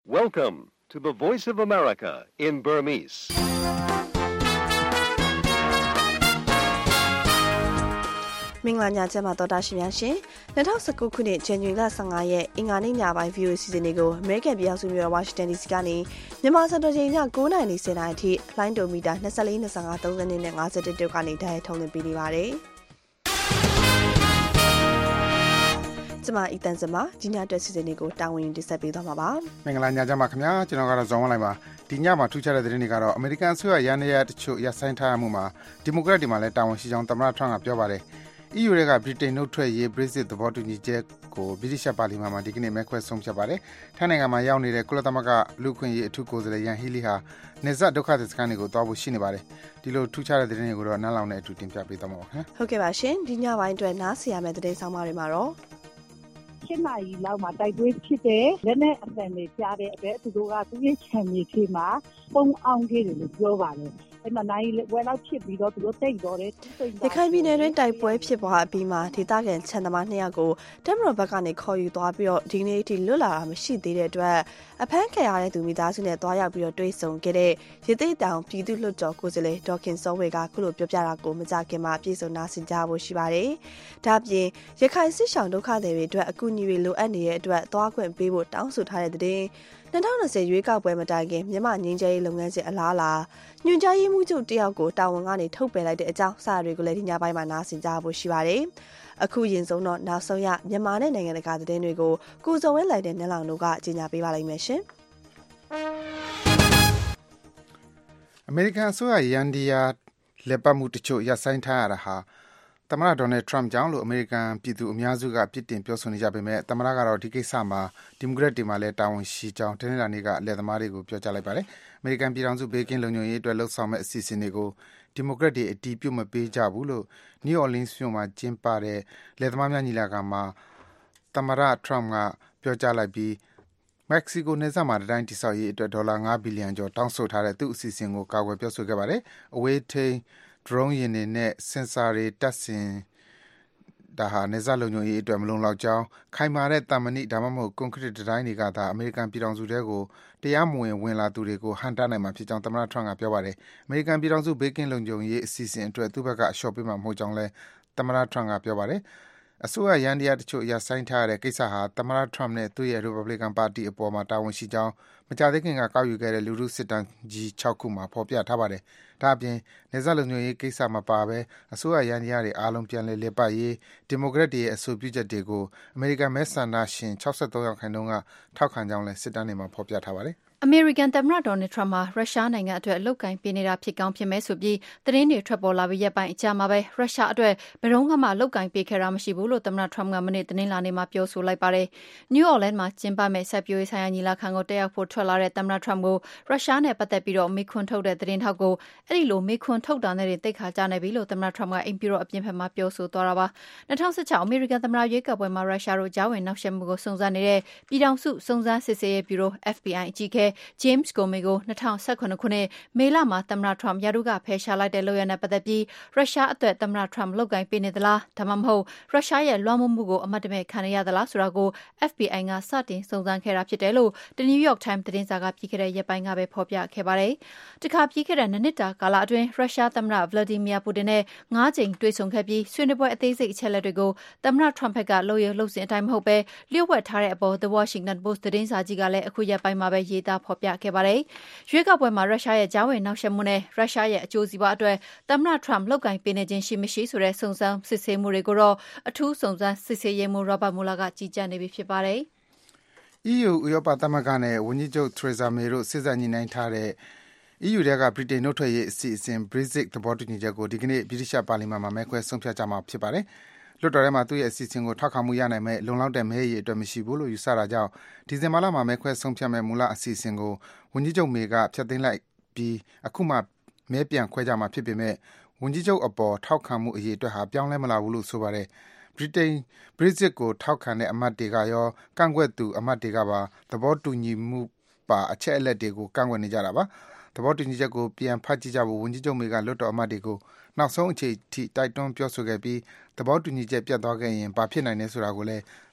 Welcome to the Voice of America in Burmese. ။မင်္ဂလာညချမ်းပါတော်တာရှင်များရှင်2019ခုနှစ်ဇန်နဝါရီလ15ရက်အင်္ဂါနေ့ညပိုင်း VOA စီစဉ်တွေကို American ပြည်ထောင်စုမြို့တော် Washington DC ကနေမြန်မာစံတော်ချိန်ည9:10နာရီအထိလိုင်းဒိုမီတာ24 25 30နဲ့51တုတ်ကနေတိုက်ရိုက်ထုတ်လွှင့်ပေးနေပါတယ်။ကျမအီတန်စမဒီညအတွက်စီစဉ်တွေကိုတာဝန်ယူတင်ဆက်ပေးသွားမှာပါ။မင်္ဂလာညချမ်းပါခင်ဗျာကျွန်တော်ကတော့ဇော်ဝင်းလိုက်ပါဒီညမှာထူးခြားတဲ့သတင်းတွေကတော့အမေရိကန်အစိုးရရန်ရတချို့ရပ်ဆိုင်းထားမှုမှာဒီမိုကရက်တွေမှာလည်းတာဝန်ရှိကြောင်းသမ္မတထရန့်ကပြောပါတယ်။ EU ကဗြိတိန်နှုတ်ထွက်ရေး Brexit သဘောတူညီချက်ကိုဗြိတိရှပါလီမန်မှာဒီကနေ့မဲခွဲဆုံးဖြတ်ပါတယ်။ထိုင်းနိုင်ငံမှာရောက်နေတဲ့ကုလသမဂ္ဂလူ့အခွင့်အရေးအထူးကိုယ်စားလှယ်ယန်ဟီလီဟာနေဇတ်ဒုက္ခသည်စခန်းတွေကိုသွားဖို့ရှိနေပါတယ်။ဒီလိုထူးခြားတဲ့သတင်းတွေကိုတော့နန်းလောင်နဲ့အတူတင်ပြပေးသွားမှာပါခင်ဗျ။ဟုတ်ကဲ့ပါရှင်ဒီညပိုင်းအတွက်နားဆင်ရမယ့်သတင်းဆောင်မတွေမှာတော့ 7 နာရီလောက်မှာတိုက်ပွဲဖြစ်တဲ့လက်နဲ့အပန်တွေကြားတဲ့အတွက်သူတို့ကသူ့ရဲ့ခြံမြေဖြစ်မှာပုံအောင်ခဲ့တယ်လို့ပြောပါတယ်။အဲ့မှာနိုင်ဝဲလောက်ဖြစ်ပြီးတော့သူတို့တိတ်တော့တယ်။ရခိုင်ပြည်နယ်တွင်တိုက်ပွဲဖြစ်ပွားအပြီးမှာဒေသခံခြံသမား2ယောက်ကိုတပ်မတော်ဘက်ကနေခေါ်ယူသွားပြီးတော့ဒီနေ့အထိလွတ်လာတာမရှိသေးတဲ့အတွက်အဖမ်းခံရတဲ့သူမိသားစုနဲ့တွားရောက်ပြီးတော့တွေ့ဆုံခဲ့တဲ့ရသေးတောင်ပြည်သူ့လွှတ်တော်ကိုယ်စားလှယ်ဒေါက်ခင်စောဝေကခုလိုပြောပြတာကိုမကြခင်မှာပြည်စုံနာဆင်ကြဖို့ရှိပါတယ်။ဒါ့အပြင်ရခိုင်စစ်ဆောင်ဒုက္ခသည်တွေအတွက်အကူအညီတွေလိုအပ်နေတဲ့အတွက်သွားခွင့်ပေးဖို့တောင်းဆိုထားတဲ့တဲ့2020ရွေးကောက်ပွဲမတိုင်ခင်မြန်မာငင်းကျဲရေးလုပ်ငန်းစဉ်အလားအလာညွှန်ကြားရေးမှူးချုပ်တယောက်ကိုတာဝန်ကနေထုတ်ပယ်လိုက်တဲ့အကြောင်းစာတွေကိုလည်းဒီညပိုင်းမှာနားဆင်ကြဖို့ရှိပါတယ်။အခုရင်ဆုံးတော့နောက်ဆုံးရမြန်မာနဲ့နိုင်ငံတကာသတင်းတွေကိုကိုစုံဝဲလိုက်တဲ့နန်းလောင်တို့ကကြေညာပေးပါလိမ့်မယ်ရှင်။အမေရိကန်အစိုးရရန်ဒီယာလက်ပတ်မှုတချို့ရပ်ဆိုင်းထားရတာဟာသမ္မတဒေါ်နယ်ထရန့်ကြောင့်လို့အမေရိကန်ပြည်သူအများစုကပြစ်တင်ပြောဆိုနေကြပေမဲ့သမ္မတကတော့ဒီကိစ္စမှာဒီမိုကရက်တွေမှာလည်းတာဝန်ရှိကြောင်းတနင်္လာနေ့ကအလဲသမားတွေကိုပြောကြားလိုက်ပါတယ်။အမေရိကန်ပြည်ထောင်စုဘေးကင်းလုံခြုံရေးအတွက်လှုံ့ဆော်မဲ့အစီအစဉ်တွေကိုဒီမိုကရက်တွေအတီးပြုတ်မပေးကြဘူးလို့ New Orleans မြို့မှာကျင်းပတဲ့လဲသမားများညီလာခံမှာသမ္မတထရန့်ကပြောကြားလိုက်ပြီးမက္ကဆီကိုနယ်စပ်မှာတိုင်းတိဆောက်ရေးအတွက်ဒေါ်လာ5ဘီလီယံကျော်တောင်းဆိုထားတဲ့သူ့အစီအစဉ်ကိုကာကွယ်ပြောဆိုခဲ့ပါတယ်။အဝေးထိန်း drone ယာဉ်တွေနဲ့စင်ဆာတွေတပ်ဆင်ဒါဟာနေဇာလုံခြုံရေးအတွက်မလုံလောက်ကြောင်းခိုင်မာတဲ့တာမဏိဒါမှမဟုတ်ကွန်ကရစ်တိုင်းတွေကသာအမေရိကန်ပြည်ထောင်စုထဲကိုတရားမဝင်လာသူတွေကိုဟန်တာနိုင်မှာဖြစ်ကြောင်းသမ္မတထရန့်ကပြောပါတယ်။အမေရိကန်ပြည်ထောင်စုဘေးကင်းလုံခြုံရေးအစီအစဉ်အတွက်သူ့ဘက်ကအလျှော့ပေးမှာမဟုတ်ကြောင်းလည်းသမ္မတထရန့်ကပြောပါတယ်။အစိုးရရန်တရားတချို့ရပ်ဆိုင်းထားရတဲ့ကိစ္စဟာသမ္မတထရန့်နဲ့သူ့ရဲ့ Republican Party အပေါ်မှာတာဝန်ရှိကြောင်းမကြာသေးခင်ကကောက်ယူခဲ့တဲ့လူထုစစ်တမ်းကြီး6ခုမှာဖော်ပြထားပါတယ်။ဒါ့အပြင်နေဇာလုံခြုံရေးကိစ္စမပါဘဲအစိုးရရန်တရားတွေအားလုံးပြန်လည်ပတ်ရေးဒီမိုကရက်တွေရဲ့အဆိုပြုချက်တွေကိုအမေရိကန်မဲဆန္ဒရှင်63ရာခိုင်နှုန်းကထောက်ခံကြောင်းလည်းစစ်တမ်းတွေမှာဖော်ပြထားပါတယ်။အမေရိကန်သမ္မတဒေါ်နယ်ထရန့်မှာရုရှားနိုင်ငံအတွက်အလုတ်ကင်ပေးနေတာဖြစ်ကောင်းဖြစ်မဲ့ဆိုပြီးသတင်းတွေထွက်ပေါ်လာပြီးရက်ပိုင်းအကြာမှာပဲရုရှားအတွက်ဘယ်တော့မှအလုတ်ကင်ပေးခဲ့တာမရှိဘူးလို့သမ္မတထရန့်ကမနေ့သတင်းလာနေမှာပြောဆိုလိုက်ပါတယ်။ New Orleans မှာကျင်းပမဲ့ဆက်ပြိုးရေးဆိုင်ရာညီလာခံကိုတက်ရောက်ဖို့ထွက်လာတဲ့သမ္မတထရန့်ကိုရုရှားနဲ့ပတ်သက်ပြီးတော့မေခွန်းထုတ်တဲ့သတင်းထောက်ကိုအဲ့ဒီလိုမေခွန်းထုတ်တာနဲ့တိတ်ခါကြနေပြီလို့သမ္မတထရန့်ကအိမ်ပြူတော်အပြင်ဘက်မှာပြောဆိုသွားတာပါ။2016အမေရိကန်သမ္မတရွေးကောက်ပွဲမှာရုရှားတို့ကြားဝင်နှောက်ယှက်မှုကိုစုံစမ်းနေတဲ့ပြည်ထောင်စုစုံစမ်းစစ်ဆေးရေးဗျူရို FBI အကြီးအကဲ James Comey ကို2018ခုနှစ်မေလမှာသမ္မတထရန့်ရာထူးကဖယ်ရှားလိုက်တဲ့လုပ်ရနဲ့ပတ်သက်ပြီးရုရှားအတွက်သမ္မတထရန့်လုပ်ကိုင်ပေးနေသလားဒါမှမဟုတ်ရုရှားရဲ့လွှမ်းမိုးမှုကိုအမတ်တမဲ့ခံရသလားဆိုတာကို FBI ကစတင်စုံစမ်းခဲ့တာဖြစ်တယ်လို့ The New York Times သတင်းစာကပြီးခဲ့တဲ့ရက်ပိုင်းကပဲဖော်ပြခဲ့ပါတယ်။တခါပြီးခဲ့တဲ့နှစ်တာကာလအတွင်းရုရှားသမ္မတ Vladimir Putin နဲ့9ကြိမ်တွေ့ဆုံခဲ့ပြီးဆွေးနွေးပွဲအသေးစိတ်အချက်အလက်တွေကိုသမ္မတထရန့်ဘက်ကလုပ်ရလုပ်စဉ်အတိုင်းမဟုတ်ပဲလျှို့ဝှက်ထားတဲ့အပေါ် The Washington Post သတင်းစာကြီးကလည်းအခုရက်ပိုင်းမှာပဲရေးသားဖော်ပြခဲ့ပါတယ်။ရွေးကောက်ပွဲမှာရုရှားရဲ့ကြားဝင်နှောက်ယှက်မှုနဲ့ရုရှားရဲ့အကျိုးစီးပွားအတွက်သမ္မတထရန့်လုပ်ကိုင်ပေးနေခြင်းရှိမရှိဆိုတဲ့စုံစမ်းစစ်ဆေးမှုတွေကိုတော့အထူးစုံစမ်းစစ်ဆေးရေးမှူး Robert Mueller ကကြီးကြပ်နေပြီဖြစ်ပါတယ်။ EU ဥရောပသမဂ္ဂနဲ့ဝန်ကြီးချုပ် Theresa May တို့စေ့စပ်ညှိနှိုင်းထားတဲ့ EU ထဲကဗြိတိန်နှုတ်ထွက်ရေးအစီအစဉ် Brexit သဘောတူညီချက်ကိုဒီကနေ့ဗြိတိရှပါလီမန်မှာမဲခွဲဆုံးဖြတ်ကြမှာဖြစ်ပါတယ်။လွှတ်တော်ထဲမှာသူ့ရဲ့အစီအစဉ်ကိုထောက်ခံမှုရနိုင်မဲ့လုံလောက်တဲ့မဲရည်အတွက်မရှိဘူးလို့ယူဆတာကြောင့်ဒီဇင်ဘာလမှာမဲခွဲဆုံးဖြတ်မဲ့မူလအစီအစဉ်ကိုဝန်ကြီးချုပ်မေကဖျက်သိမ်းလိုက်ပြီးအခုမှမဲပြန်ခွဲကြမှာဖြစ်ပေမဲ့ဝန်ကြီးချုပ်အပေါ်ထောက်ခံမှုအရေးအတွက်ဟာပြောင်းလဲမလာဘူးလို့ဆိုပါတယ်။ Brexit ကိုထောက်ခံတဲ့အမတ်တွေကရောကန့်ကွက်သူအမတ်တွေကပါသဘောတူညီမှုပါအချက်အလက်တွေကိုကန့်ကွက်နေကြတာပါ။သဘောတူညီချက်ကိုပြန်ဖတ်ကြည့်ကြဖို့ဝန်ကြီးချုပ်မေကလွှတ်တော်အမတ်တွေကိုနောက်ဆုံးအချိန်ထိတိုက်တွန်းပြောဆိုခဲ့ပြီးသဘောတူညီချက်ပြတ်သွားခဲ့ရင်ဘာဖြစ်နိုင်လဲဆိုတာကိုလည်း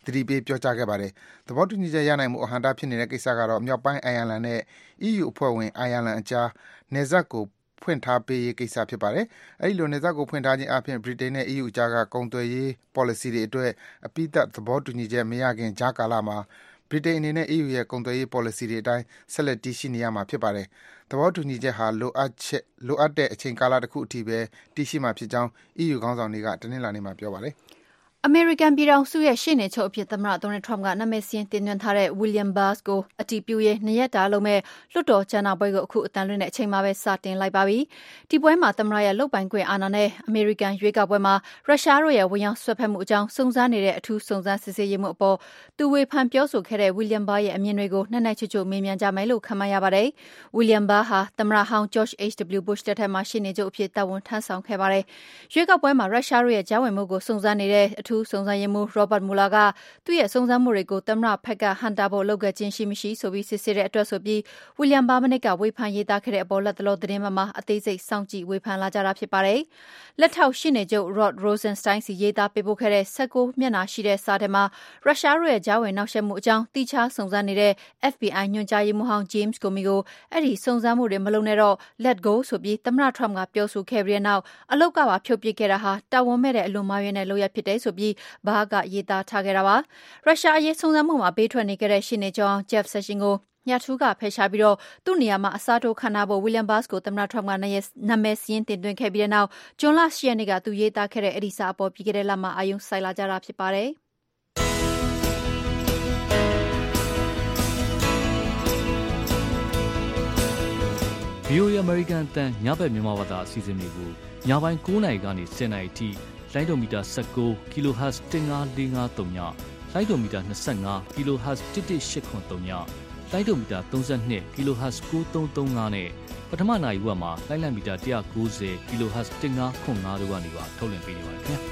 သတိပေးပြောကြားခဲ့ပါတယ်။သဘောတူညီချက်ရနိုင်မှုအဟန့်အတားဖြစ်နေတဲ့ကိစ္စကတော့မြောက်ပိုင်းအိုင်ယာလန်နဲ့ EU အဖွဲ့ဝင်အိုင်ယာလန်အကြားနယ်စပ်ကိုဖွင့်ထားပေးရေးကိစ္စဖြစ်ပါတယ်။အဲဒီလိုနယ်စပ်ကိုဖွင့်ထားခြင်းအပြင်ဗြိတိန်နဲ့ EU အကြားကကုန်သွယ်ရေး policy တွေအတွက်အပြီးသတ်သဘောတူညီချက်မရခင်ကြားကာလမှာဗြိတိန်အနေနဲ့ EU ရဲ့ကုန်သွယ်ရေး policy တွေအတိုင်းဆက်လက်တည်ရှိနေရမှာဖြစ်ပါတယ်။သဘောတူညီချက်ဟာလိုအပ်တဲ့အချိန်ကာလတစ်ခုအထိပဲတည်ရှိမှာဖြစ်ကြောင်း EU ခေါင်းဆောင်တွေကတနင်္လာနေ့မှာပြောပါတယ်။အမေရိကန်ပြည်ထောင်စုရဲ့ရှေ့နေချုပ်အဖြစ်သမ္မတဒေါ်နယ်ထရမ့်ကနာမည်စာရင်းတင်သွင်းထားတဲ့ William Barr ကိုအတည်ပြုရေး2ရက်တာလုပ်မဲ့လွှတ်တော်ကြားနာပွဲကိုအခုအတန်လွင့်တဲ့အချိန်မှာပဲစတင်လိုက်ပါပြီ။ဒီပွဲမှာသမ္မတရဲ့လုပ်ပိုင်ခွင့်အာဏာနဲ့အမေရိကန်ရွေးကောက်ပွဲမှာရုရှားတို့ရဲ့ဝင်ရောက်ဆွဲဖက်မှုအကြောင်းစုံစမ်းနေတဲ့အထူးစုံစမ်းစစ်ဆေးရေးမှုအပေါ်သူဝေဖန်ပြောဆိုခဲ့တဲ့ William Barr ရဲ့အမြင်တွေကိုနှက်နှက်ချွတ်ချွတ်မေးမြန်းကြမယ်လို့ခန့်မှန်းရပါတယ်။ William Barr ဟာသမ္မတဟောင်း George H.W. Bush တက်ထက်မှာရှေ့နေချုပ်အဖြစ်တာဝန်ထမ်းဆောင်ခဲ့ပါတယ်။ရွေးကောက်ပွဲမှာရုရှားတို့ရဲ့ကြားဝင်မှုကိုစုံစမ်းနေတဲ့အထူးစုံစမ်းရေးမှုRobert Mueller ကသူ့ရဲ့စုံစမ်းမှုတွေကိုသမ္မတဖက်ကဟန့်တားဖို့လုပ်ခဲ့ခြင်းရှိမရှိဆိုပြီးစစ်ဆေးတဲ့အတွက်ဆိုပြီး William Barr မနစ်ကဝေဖန်ရေးသားခဲ့တဲ့အပေါ်လက်တလောသတင်းမှာအသေးစိတ်စောင့်ကြည့်ဝေဖန်လာကြတာဖြစ်ပါတယ်။လက်ထောက်ရှေ့နေချုပ် Rod Rosenstein စီရေးသားပေးပို့ခဲ့တဲ့16မျက်နှာရှိတဲ့စာထဲမှာရုရှားတို့ရဲ့ကြားဝင်နှောက်ယှက်မှုအကြောင်းတိကျစုံစမ်းနေတဲ့ FBI ညွှန်ကြားရေးမှူးဟောင်း James Comey ကိုအဲ့ဒီစုံစမ်းမှုတွေမလုပ်နဲ့တော့ let go ဆိုပြီးသမ္မတ Trump ကပြောဆိုခဲ့ပြီးတဲ့နောက်အလုတ်ကပါဖြုတ်ပစ်ခဲ့တာဟာတာဝန်မဲ့တဲ့အလွန်မှားယွင်းတဲ့လုပ်ရပ်ဖြစ်တယ်ဆိုပြီးဘာကရေးသားထားခဲ့တာပါရုရှားအရေးစုံစမ်းမှုမှာဘေးထွက်နေခဲ့တဲ့ရှေ့နေချုပ် Jeff Sessions ကိုညထူးကဖယ်ရှားပြီးတော့သူ့နေရာမှာအစားထိုးခန့်ထားဖို့ William Barr ကိုသမ္မတ Trump ကနာမည်စာရင်းတင်သွင်းခဲ့ပြီးတဲ့နောက်ဇွန်လ10ရက်နေ့ကသူရေးသားခဲ့တဲ့အဲ့ဒီစာအပေါ်ပြီးခဲ့တဲ့လမှာအာရုံစိုက်လာကြတာဖြစ်ပါတယ်။ VOA American အတန်ညဘက်မြန်မာဘာသာအစီအစဉ်တွေကိုညပိုင်း9:00နာရီကနေ10:00နာရီထိလိုင်းဒိုမီတာ19 kHz 15453ညလိုင်းဒိုမီတာ25 kHz 11883ညလိုင်းဒိုမီတာ32 kHz 9335နဲ့ပထမနာရီဝက်မှာလိုင်းလံမီတာ190 kHz 1505တို့ကနေပါထုတ်လွှင့်ပေးနေပါတယ်ခင်ဗျာ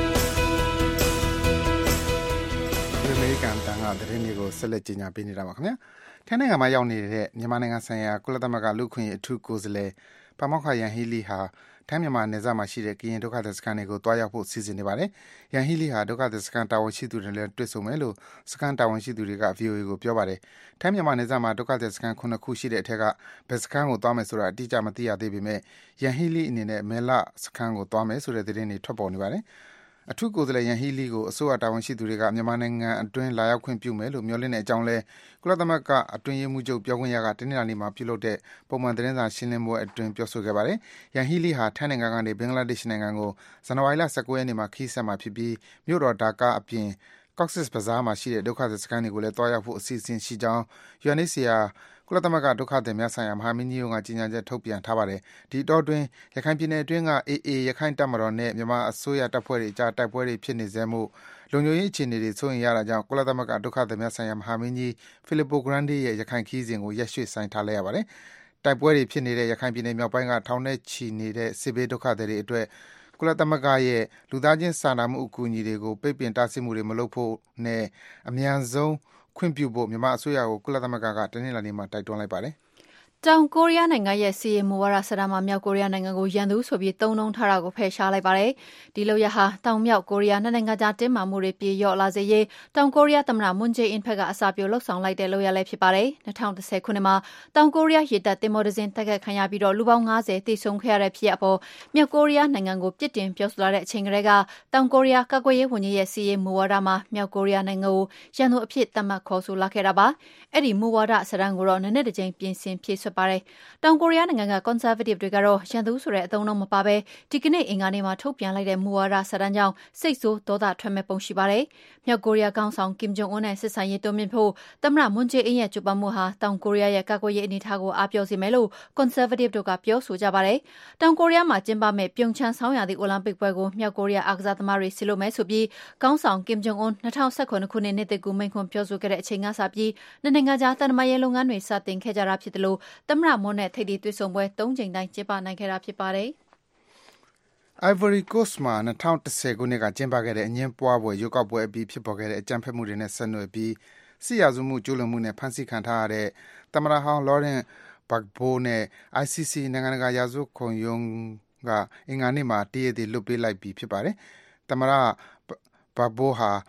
။အမေရိကန်တန်ကသတင်းတွေကိုဆက်လက်ကြီးညာပေးနေတာပါခင်ဗျာ။ထိုင်းနိုင်ငံမှာရောက်နေတဲ့မြန်မာနိုင်ငံဆိုင်ရာကုလသမဂ္ဂလူ့အခွင့်အရေးအထူးကိုယ်စားလှယ်ပါမောက္ခရန်ဟီလီဟာထိုင်းမြန်မာနယ်စပ်မှာရှိတဲ့ကရင်ဒုက္ခသည်စခန်းတွေကိုတွားရောက်ဖို့စီစဉ်နေပါတယ်။ရန်ဟီလီဟာဒုက္ခသည်စခန်းတာဝန်ရှိသူတွေနဲ့တွေ့ဆုံမယ်လို့စခန်းတာဝန်ရှိသူတွေက VOA ကိုပြောပါတယ်။ထိုင်းမြန်မာနယ်စပ်မှာဒုက္ခသည်စခန်း9ခုရှိတဲ့အထက်ကဘယ်စခန်းကိုသွားမယ်ဆိုတာအတိအကျမသိရသေးပေမဲ့ရန်ဟီလီအနေနဲ့မဲလစခန်းကိုသွားမယ်ဆိုတဲ့သတင်းတွေထွက်ပေါ်နေပါတယ်။အထူးကိုယ်စားလှယ်ရန်ဟီလီကိုအစိုးရတာဝန်ရှိသူတွေကမြန်မာနိုင်ငံအတွင်းလာရောက်ခွင့်ပြုမယ်လို့မျှော်လင့်တဲ့အကြောင်းလဲကုလသမဂ္ဂအတွင်းရေးမှူးချုပ်ပြောခွင့်ရကတနင်္လာနေ့မှာပြုလုပ်တဲ့ပုံမှန်သတင်းစာရှင်းလင်းပွဲအတွင်းပြောဆိုခဲ့ပါတယ်။ရန်ဟီလီဟာထိုင်းနိုင်ငံကနေဘင်္ဂလားဒေ့ရှ်နိုင်ငံကိုဇန်နဝါရီလ19ရက်နေ့မှာခရီးဆက်မှာဖြစ်ပြီးမြို့တော်ဒါကာအပြင် Cox's Bazar မှာရှိတဲ့ဒုက္ခသည်စခန်းတွေကိုလည်းတွားရောက်ဖို့အစီအစဉ်ရှိကြောင်း UNHCRကုလသမဂ္ဂဒုက္ခသည်များဆိုင်ရာမဟာမင်းကြီးရုံးကကြေညာချက်ထုတ်ပြန်ထားပါတယ်။ဒီတော့တွင်ရခိုင်ပြည်နယ်အတွင်းက AA ရခိုင်တပ်မတော်နဲ့မြန်မာအစိုးရတပ်ဖွဲ့တွေကြားတိုက်ပွဲတွေဖြစ်နေစေမှုလုံခြုံရေးအခြေအနေတွေစိုးရိမ်ရတာကြောင့်ကုလသမဂ္ဂဒုက္ခသည်များဆိုင်ရာမဟာမင်းကြီး Filippo Grandi ရဲ့ရခိုင်ခရီးစဉ်ကိုရက်ရွှေ့ဆိုင်းထားလိုက်ရပါတယ်။တိုက်ပွဲတွေဖြစ်နေတဲ့ရခိုင်ပြည်နယ်မြောက်ပိုင်းကထောင်နဲ့ချီနေတဲ့စစ်ဘေးဒုက္ခသည်တွေအတွက်ကုလသမဂ္ဂရဲ့လူသားချင်းစာနာမှုအကူအညီတွေကိုပိတ်ပင်တားဆီးမှုတွေမလုပ်ဖို့နဲ့အမြန်ဆုံးခွင့်ပြုဖို့မြန်မာအစိုးရကိုကုလသမဂ္ဂကတနင်္လာနေ့မှာတိုက်တွန်းလိုက်ပါတယ်။တောင်ကိုရီးယားနိုင်ငံရဲ့စီးရီးမူဝါဒစတာမှာမြောက်ကိုရီးယားနိုင်ငံကိုရန်သူဆိုပြီးသုံးနှုန်းထားတာကိုဖယ်ရှားလိုက်ပါတယ်။ဒီလုပ်ရဟာတောင်မြောက်ကိုရီးယားနိုင်ငံကြားတင်းမာမှုတွေပြေလျော့လာစေရေးတောင်ကိုရီးယားသမ္မတမွန်ဂျေအင်ဖက်ကအစာပြိုလှုပ်ဆောင်လိုက်တဲ့လုပ်ရလည်းဖြစ်ပါတယ်။2010ခုနှစ်မှာတောင်ကိုရီးယားရေတပ်တင်မော်ဒဇင်တက်ခတ်ခံရပြီးတော့လူပေါင်း90တိစုံခဲ့ရတဲ့ဖြစ်အပေါ်မြောက်ကိုရီးယားနိုင်ငံကိုပြစ်တင်ပြောဆိုလာတဲ့အချိန်ကလေးကတောင်ကိုရီးယားကာကွယ်ရေးဝန်ကြီးရဲ့စီးရီးမူဝါဒမှာမြောက်ကိုရီးယားနိုင်ငံကိုရန်သူအဖြစ်သတ်မှတ်ခေါ်ဆိုလာခဲ့တာပါ။အဲ့ဒီမူဝါဒစတန်ကိုတော့နည်းနည်းတစ်ချိန်ပြင်ဆင်ဖြည့်ဆွတ်ပါတယ်။တောင်ကိုရီးယားနိုင်ငံက Conservative တွေကတော့ရန်သူဆိုတဲ့အသုံးအနှုန်းမပါဘဲဒီကနေ့အင်္ဂါနေ့မှာထုတ်ပြန်လိုက်တဲ့မူဝါဒစာတမ်းကြောင့်စိတ်ဆိုးဒေါသထွက်မဲ့ပုံရှိပါတယ်။မြောက်ကိုရီးယားခေါင်းဆောင်ကင်ဂျုံအွန်းနဲ့စစ်ဆိုင်ရေးတိုးမြှင့်ဖို့သမ္မတမွန်ဂျေအင်းရဲ့ကြိုးပမ်းမှုဟာတောင်ကိုရီးယားရဲ့ကာကွယ်ရေးအနေအထားကိုအားပြောစေမယ်လို့ Conservative တို့ကပြောဆိုကြပါတယ်။တောင်ကိုရီးယားမှာကျင်းပမဲ့ပြုံချမ်းဆောင်းရာသီအိုလံပစ်ပွဲကိုမြောက်ကိုရီးယားအားကစားသမားတွေဆီလို့မယ်ဆိုပြီးခေါင်းဆောင်ကင်ဂျုံအွန်း2019ခုနှစ်နှစ်သစ်ကူမိန့်ခွန်းပြောဆိုခဲ့တဲ့အချိန်ကစပြီးနိုင်ငံခြားသံတမန်ရေးလုပ်ငန်းတွေစတင်ခဲ့ကြတာဖြစ်တယ်လို့သမ္မတမွန်နဲ့ထိပ်သီးတွေ့ဆုံပွဲ3ကြိမ်တိုင်းကျင်းပနိုင်ခဲ့တာဖြစ်ပါတယ်။ Ivory Coast မှာ2010ခုနှစ်ကကျင်းပခဲ့တဲ့အငြင်းပွားပွဲရွေးကောက်ပွဲအပြီးဖြစ်ပေါ်ခဲ့တဲ့အကြမ်းဖက်မှုတွေနဲ့ဆက်နွယ်ပြီးစစ်ရာဇဝတ်မှုကျူးလွန်မှုနဲ့ဖမ်းဆီးခံထားရတဲ့သမ္မတဟောင်း Laurent Gbagbo နဲ့ ICC နိုင်ငံတကာရာဇဝတ်ခုံရုံးကအင်္ဂါနေ့မှာတရားသေလွှတ်ပေးလိုက်ပြီဖြစ်ပါတယ်။သမ္မတ Gbagbo ဟာ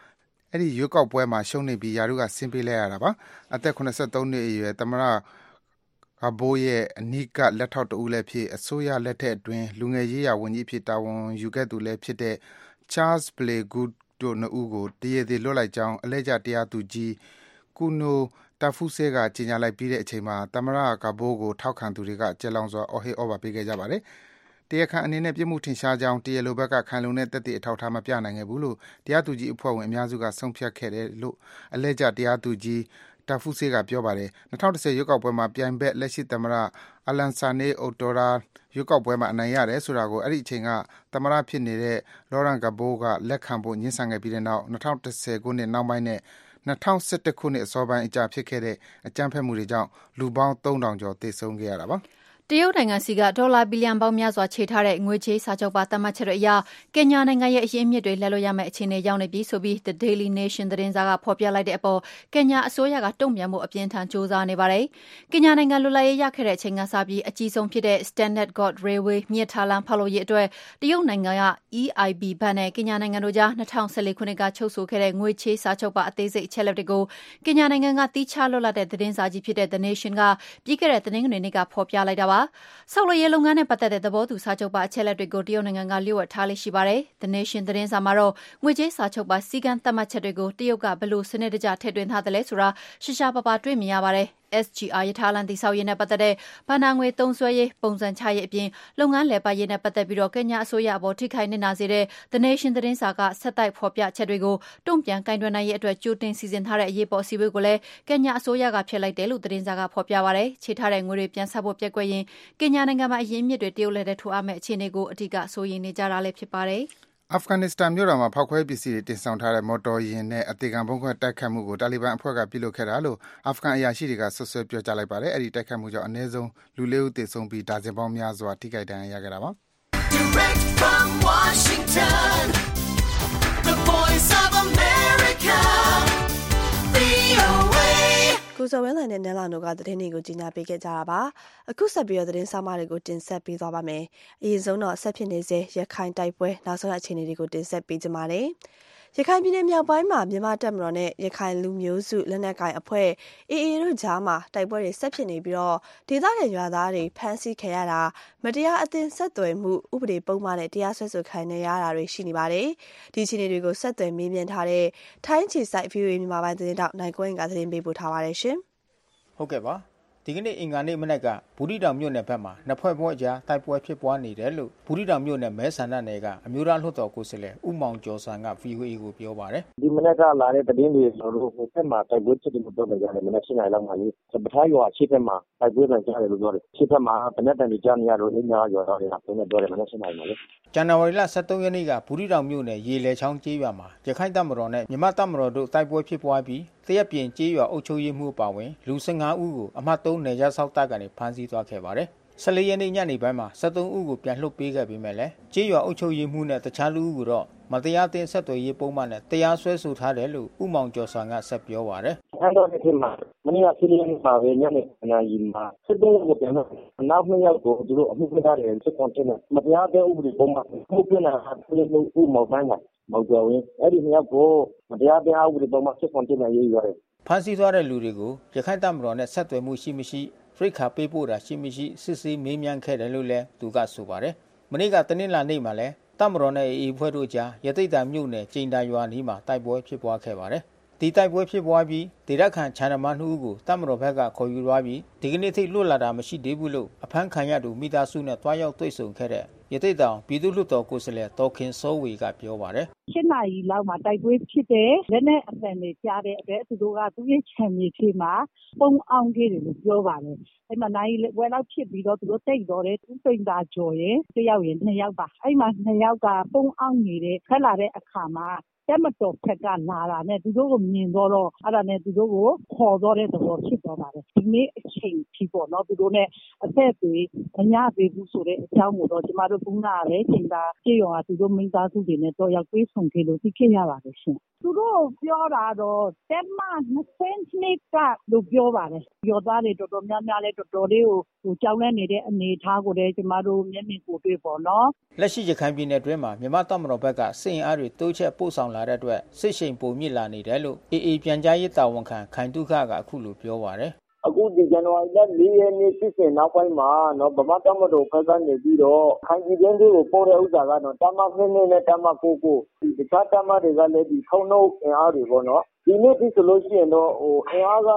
အဲ့ဒီရွေးကောက်ပွဲမှာရှုံးနေပြီးယာရုကဆင်းပေးလိုက်ရတာပါအသက်83နှစ်အရွယ်သမ္မတကဘိုးရဲ့အနီးကလက်ထောက်တဦးလည်းဖြစ်အစိုးရလက်ထက်အတွင်းလူငယ်ရေးရာဝန်ကြီးဖြစ်တာဝန်ယူခဲ့သူလည်းဖြစ်တဲ့ Charles Blay Good တို့နှစ်ဦးကိုတရေသေးလွတ်လိုက်ကြောင်းအလဲကျတရားသူကြီးကူနိုတာဖူးဆဲကကြေညာလိုက်ပြီးတဲ့အချိန်မှာသမ္မတကဘိုးကိုထောက်ခံသူတွေကကြက်လောင်စွာအော်ဟစ်အော်ပါပေးခဲ့ကြပါတယ်တရားခံအနေနဲ့ပြစ်မှုထင်ရှားကြောင်းတရားလိုဘက်ကခံလုံတဲ့သက်သေအထောက်အထားမပြနိုင်ခဲ့ဘူးလို့တရားသူကြီးအဖွဲ့ဝင်အများစုကဆုံးဖြတ်ခဲ့တယ်လို့အလဲကျတရားသူကြီးတာဖူးဆေးကပြောပါတယ်2010ရွေးကောက်ပွဲမှာပြိုင်ဘက်လက်ရှိသမ္မတအလန်ဆာနေအိုတိုရာရွေးကောက်ပွဲမှာအနိုင်ရတယ်ဆိုတာကိုအဲ့ဒီအချိန်ကသမ္မတဖြစ်နေတဲ့လော်ရန်ဂဘိုးကလက်ခံဖို့ညှင်းဆန်ခဲ့ပြီးတဲ့နောက်2010ခုနှစ်နောက်ပိုင်းနဲ့2011ခုနှစ်အစောပိုင်းအကြာဖြစ်ခဲ့တဲ့အကြမ်းဖက်မှုတွေကြောင့်လူပေါင်း3000ကျော်သေဆုံးခဲ့ရတာပါတရုတ်နိုင်ငံစီကဒေါ်လာဘီလီယံပေါင်းများစွာချေထားတဲ့ငွေကြေးစာချုပ်ပါသတ်မှတ်ချက်တွေအရကင်ညာနိုင်ငံရဲ့အရင်းအမြစ်တွေလက်လွတ်ရမယ့်အခြေအနေရောက်နေပြီဆိုပြီး The Daily Nation သတင်းစာကဖော်ပြလိုက်တဲ့အပေါ်ကင်ညာအစိုးရကတုံ့ပြန်မှုအပြင်းထန်စ조사နေပါတယ်။ကင်ညာနိုင်ငံလွတ်လပ်ရေးရခဲ့တဲ့အချိန်ကစပြီးအကြီးဆုံးဖြစ်တဲ့ Standard Gauge Railway မြစ်ထားလမ်းဖောက်လုပ်ရေးအတွက်တရုတ်နိုင်ငံက EIB ဘဏ်နဲ့ကင်ညာနိုင်ငံတို့ကြား2014ခုနှစ်ကချုပ်ဆိုခဲ့တဲ့ငွေချေးစာချုပ်ပါအသေးစိတ်အချက်အလက်တွေကိုကင်ညာနိုင်ငံကတီးခြားလွတ်လပ်တဲ့သတင်းစာကြီးဖြစ်တဲ့ The Nation ကပြီးခဲ့တဲ့သတင်းငွေနေ့ကဖော်ပြလိုက်တာပါ။ဆောက်လုပ်ရေးလုပ်ငန်းနဲ့ပတ်သက်တဲ့သဘောတူစာချုပ်ပါအချက်အလက်တွေကိုတရုတ်နိုင်ငံကလျှို့ဝှက်ထားလေးရှိပါတယ်။ The Nation သတင်းစာမှာတော့ငွေကြေးစာချုပ်ပါစည်းကမ်းသတ်မှတ်ချက်တွေကိုတရုတ်ကဘယ်လိုစနစ်တကျထည့်သွင်းထားသလဲဆိုတာရှားရှားပါးပါးတွေ့မြင်ရပါတယ်။ SGR ရထားလမ်းတည်ဆောက်ရေးနဲ့ပတ်သက်တဲ့ဘဏ္ဍာငွေသုံးစွဲရေးပုံစံချရေးအပြင်လုပ်ငန်းလည်ပတ်ရေးနဲ့ပတ်သက်ပြီးကင်ညာအစိုးရအပေါ်ထိခိုက်နစ်နာစေတဲ့ The Nation သတင်းစာကဆက်တိုက်ဖော်ပြချက်တွေကိုတုံ့ပြန်ကင်တွယ်နိုင်ရေးအတွက်ကြိုတင်စီစဉ်ထားတဲ့အရေးပေါ်အစည်းအဝေးကိုလည်းကင်ညာအစိုးရကဖျက်လိုက်တယ်လို့သတင်းစာကဖော်ပြပါတယ်။ချေထားတဲ့ငွေတွေပြန်ဆပ်ဖို့ပျက်ကွက်ရင်ကင်ညာနိုင်ငံမှာအရင်းအမြစ်တွေတရုတ်လက်ထဲထိုးအပ်မဲ့အခြေအနေကိုအထူးစိုးရိမ်နေကြတာလည်းဖြစ်ပါတယ်။အာဖဂန်နစ္စတန်မြို့တော်မှာဖောက်ခွဲပစ္စည်းတွေတင်ဆောင်ထားတဲ့မော်တော်ယာဉ်နဲ့အသေးခံဗုံးခွဲတိုက်ခိုက်မှုကိုတာလီဘန်အဖွဲ့ကပြုလုပ်ခဲ့တာလို့အာဖဂန်အရာရှိတွေကဆွဆွဲပြောကြားလိုက်ပါတယ်။အဲဒီတိုက်ခိုက်မှုကြောင့်အနည်းဆုံးလူ4ဦးသေဆုံးပြီးဒါဇင်ပေါင်းများစွာထိခိုက်ဒဏ်ရာရခဲ့တာပါ။ Direct from Washington, The Voice of America, VOAကိုဇော်ဝင်းလိုင်နဲ့နန်းလာတို့ကသတင်းတွေကိုကြီးညာပေးခဲ့ကြတာပါအခုဆက်ပြီးတော့သတင်းစာမတွေကိုတင်ဆက်ပေးသွားပါမယ်အရင်ဆုံးတော့ဆက်ဖြစ်နေစေရခိုင်တိုက်ပွဲနောက်ဆုံးအခြေအနေတွေကိုတင်ဆက်ပေးကြပါမယ်ရခိုင်ပြည်နယ်မြောက်ပိုင်းမှာမြန်မာတပ်မတော်နဲ့ရခိုင်လူမျိုးစုလက်နက်ကိုင်အဖွဲ့ AA တို့ကြားမှာတိုက်ပွဲတွေဆက်ဖြစ်နေပြီးတော့ဒေသခံရွာသားတွေဖမ်းဆီးခံရတာမတရားအသင်းဆက်သွယ်မှုဥပဒေပုံမှန်နဲ့တရားစွဲဆိုခံရတာတွေရှိနေပါတယ်ဒီအခြေအနေတွေကိုဆက်သွယ်မေးမြန်းထားတဲ့ထိုင်းခြေစိုက် VOA မြန်မာပိုင်းသတင်းတောက်နိုင်ကွင်းကသတင်းပေးပို့ထားပါတယ်ရှင်ဟုတ်ကဲ့ပါဒီကနေ့အင်္ဂါနေ့မနက်ကဘူးတီတောင်မြို့နယ်ဘက်မှာနှစ်ဖွဲ့ဖွဲ့ကြားတိုက်ပွဲဖြစ်ပွားနေတယ်လို့ဘူးတီတောင်မြို့နယ်မဲဆန္ဒနယ်ကအမျိုးသားလွှတ်တော်ကိုယ်စားလှယ်ဦးမောင်ကျော်ဆန်က VOA ကိုပြောပါတယ်ဒီမနက်ကလာတဲ့သတင်းတွေကျွန်တော်တို့ဟိုဘက်မှာတိုက်ပွဲဖြစ်တယ်လို့ပြောကြတယ်မနက်7:00နာရီလောက်မှာလေးပထမရွာရှေ့ဘက်မှာတိုက်ပွဲပြန်ကြားတယ်လို့ပြောတယ်ရှေ့ဘက်မှာဗနက်တန်တွေကြားနေရတော့အင်းများရွာတော်တွေကပြောနေပြောတယ်မနက်7:00နာရီမှာလေဇန်နဝါရီလ23ရက်နေ့ကဘူးတီတောင်မြို့နယ်ရေလေချောင်းကျေးရွာမှာရခိုင်တပ်မတော်နဲ့မြန်မာတပ်မတော်တို့တိုက်ပွဲဖြစ်ပွားပြီးတရက်ပြင်ကျေးရွာအုပ်ချုပ်ရေးမှုအပါအဝင်လူ15ဦးကိုအမှတ်3နယ်ခြားစောင့်တပ်ကနေဖမ်းဆီးသွားခဲ့ပါတယ်14ရက်နေ့ညနေပိုင်းမှာ73ဦးကိုပြန်လွှတ်ပေးခဲ့ပြီးမဲ့လည်းကျေးရွာအုပ်ချုပ်ရေးမှုနဲ့တခြားလူဦးကိုတော့မတရားသင်းဆက်သွယ်ရေးပုံမှန်နဲ့တရားစွဲဆိုထားတယ်လို့ဦးမောင်ကျော်ဆန်ကဆက်ပြောပါတယ်အဲ့တော့ဒီမှာမနေ့က14ရက်နေ့မှာပဲညနေ9:00နာရီမှာ73ဦးကိုပြန်လွှတ်နောက်2ယောက်ကိုသူတို့အမှုဖွင့်ထားတယ်စစ်ကောင်စီနဲ့မတရားသင်းဥပဒေပုံမှန်မှုပြနေတာသူဦးမောင်ပန်းကမောင်ကျော်ဝင်းအဲ့ဒီ2ယောက်ကိုမတရားသင်းဥပဒေပုံမှန်စစ်ကောင်စီနဲ့ရေးရတယ်ဖမ်းဆီးသွားတဲ့လူတွေကိုရခိုင်တပ်မတော်နဲ့ဆက်သွယ်မှုရှိမရှိရိတ်ခါပေးပို့တာရှိမရှိစစ်ဆေးမေးမြန်းခဲ့တယ်လို့လည်းသူကဆိုပါတယ်မနေ့ကတနင်္လာနေ့မှာလည်းတပ်မတော်နဲ့အေအဖွဲ့တို့ကြားရတိတ်တာမြို့နယ်ကျိန်တာရွာနီးမှာတိုက်ပွဲဖြစ်ပွားခဲ့ပါတယ်ဒီတိုက်ပွဲဖြစ်ပွားပြီးဒေသခံခြံသမား2ဦးကိုတပ်မတော်ဘက်ကခေါ်ယူသွားပြီးဒီကနေ့ထိလွတ်လာတာမရှိသေးဘူးလို့အဖမ်းခံရသူမိသားစုနဲ့တွားရောက်တွေ့ဆုံခဲ့တဲ့ရတိတ်တောင်ပြည်သူ့လွှတ်တော်ကိုယ်စားလှယ်ဒေါ်ခင်စောဝေကပြောပါတယ် 7:00နာရီလောက်မှာတိုက်ပွဲဖြစ်တယ်လက်နဲ့အပန်တွေကြားတဲ့အတွက်သူတို့ကသူ့ရဲ့ခြံမြေခြေမှာပုံအောင်ခဲ့တယ်လို့ပြောပါတယ်အဲ့မှာနိုင်ဝဲလောက်ဖြစ်ပြီးတော့သူတို့တိတ်တော့တယ်သူစိန်သာကြော်ရဲ့တယောက်ရင်2ယောက်ပါအဲ့မှာ2ယောက်ကပုံအောင်နေတဲ့ခက်လာတဲ့အခါမှာတက်မတော်ဖက်ကလာတာနဲ့သူတို့ကိုမြင်တော့အဲ့ဒါနဲ့သူတို့ကိုခေါ်တော့တဲ့သဘောဖြစ်သွားပါတယ်ဒီနေ့အချိန်ထိပေါ့နော်သူတို့နဲ့အဆက်အသွယ်မရသေးဘူးဆိုတဲ့အကြောင်းကိုတော့ကျမတို့ကလည်းချိန်တာကြေးရောသူတို့မိသားစုတွေနဲ့တော့ရောက်ပြေးဆုံခဲ့လို့သိခဲ့ရပါတယ်ရှင်သူတို့ပြောတာတော့တက်မ20နှစ်ကလို့ပြောပါတယ်ရောသားတွေတော်တော်များများလည်းတော်တော်လေးကိုကြောက်လန့်နေတဲ့အနေအထားကိုလည်းကျမတို့မျက်မြင်ကိုတွေ့ပေါ့နော်လက်ရှိရခိုင်ပြည်နယ်အတွင်းမှာမြန်မာတပ်မတော်ဘက်ကစစ်အင်အားတွေတိုးချဲ့ပို့ဆောင်လာတဲ့အတွက်စစ်ရှိန်ပုံမြင့်လာနေတယ်လို့ AA ပြန်ကြားရေးတာဝန်ခံခိုင်တုခကအခုလိုပြောပါတယ်အခုဒီဇန်နဝါရီလ4ရက်နေ့ဖြစ်စဉ်နောက်ပိုင်းမှာဗမာတပ်မတော်ဘက်ကနေပြီးတော့ခိုင်ပြည်တွင်းတွေကိုပို့တဲ့ဥစ္စာကတော့တမဖင်းနဲ့တမကိုဒီတခြားတမတွေကလည်းဒီထုံနှုတ်အင်အားတွေပေါ့နော်ဒီနေ့ဒီဆိုလို့ရှိရင်တော့အင်အားက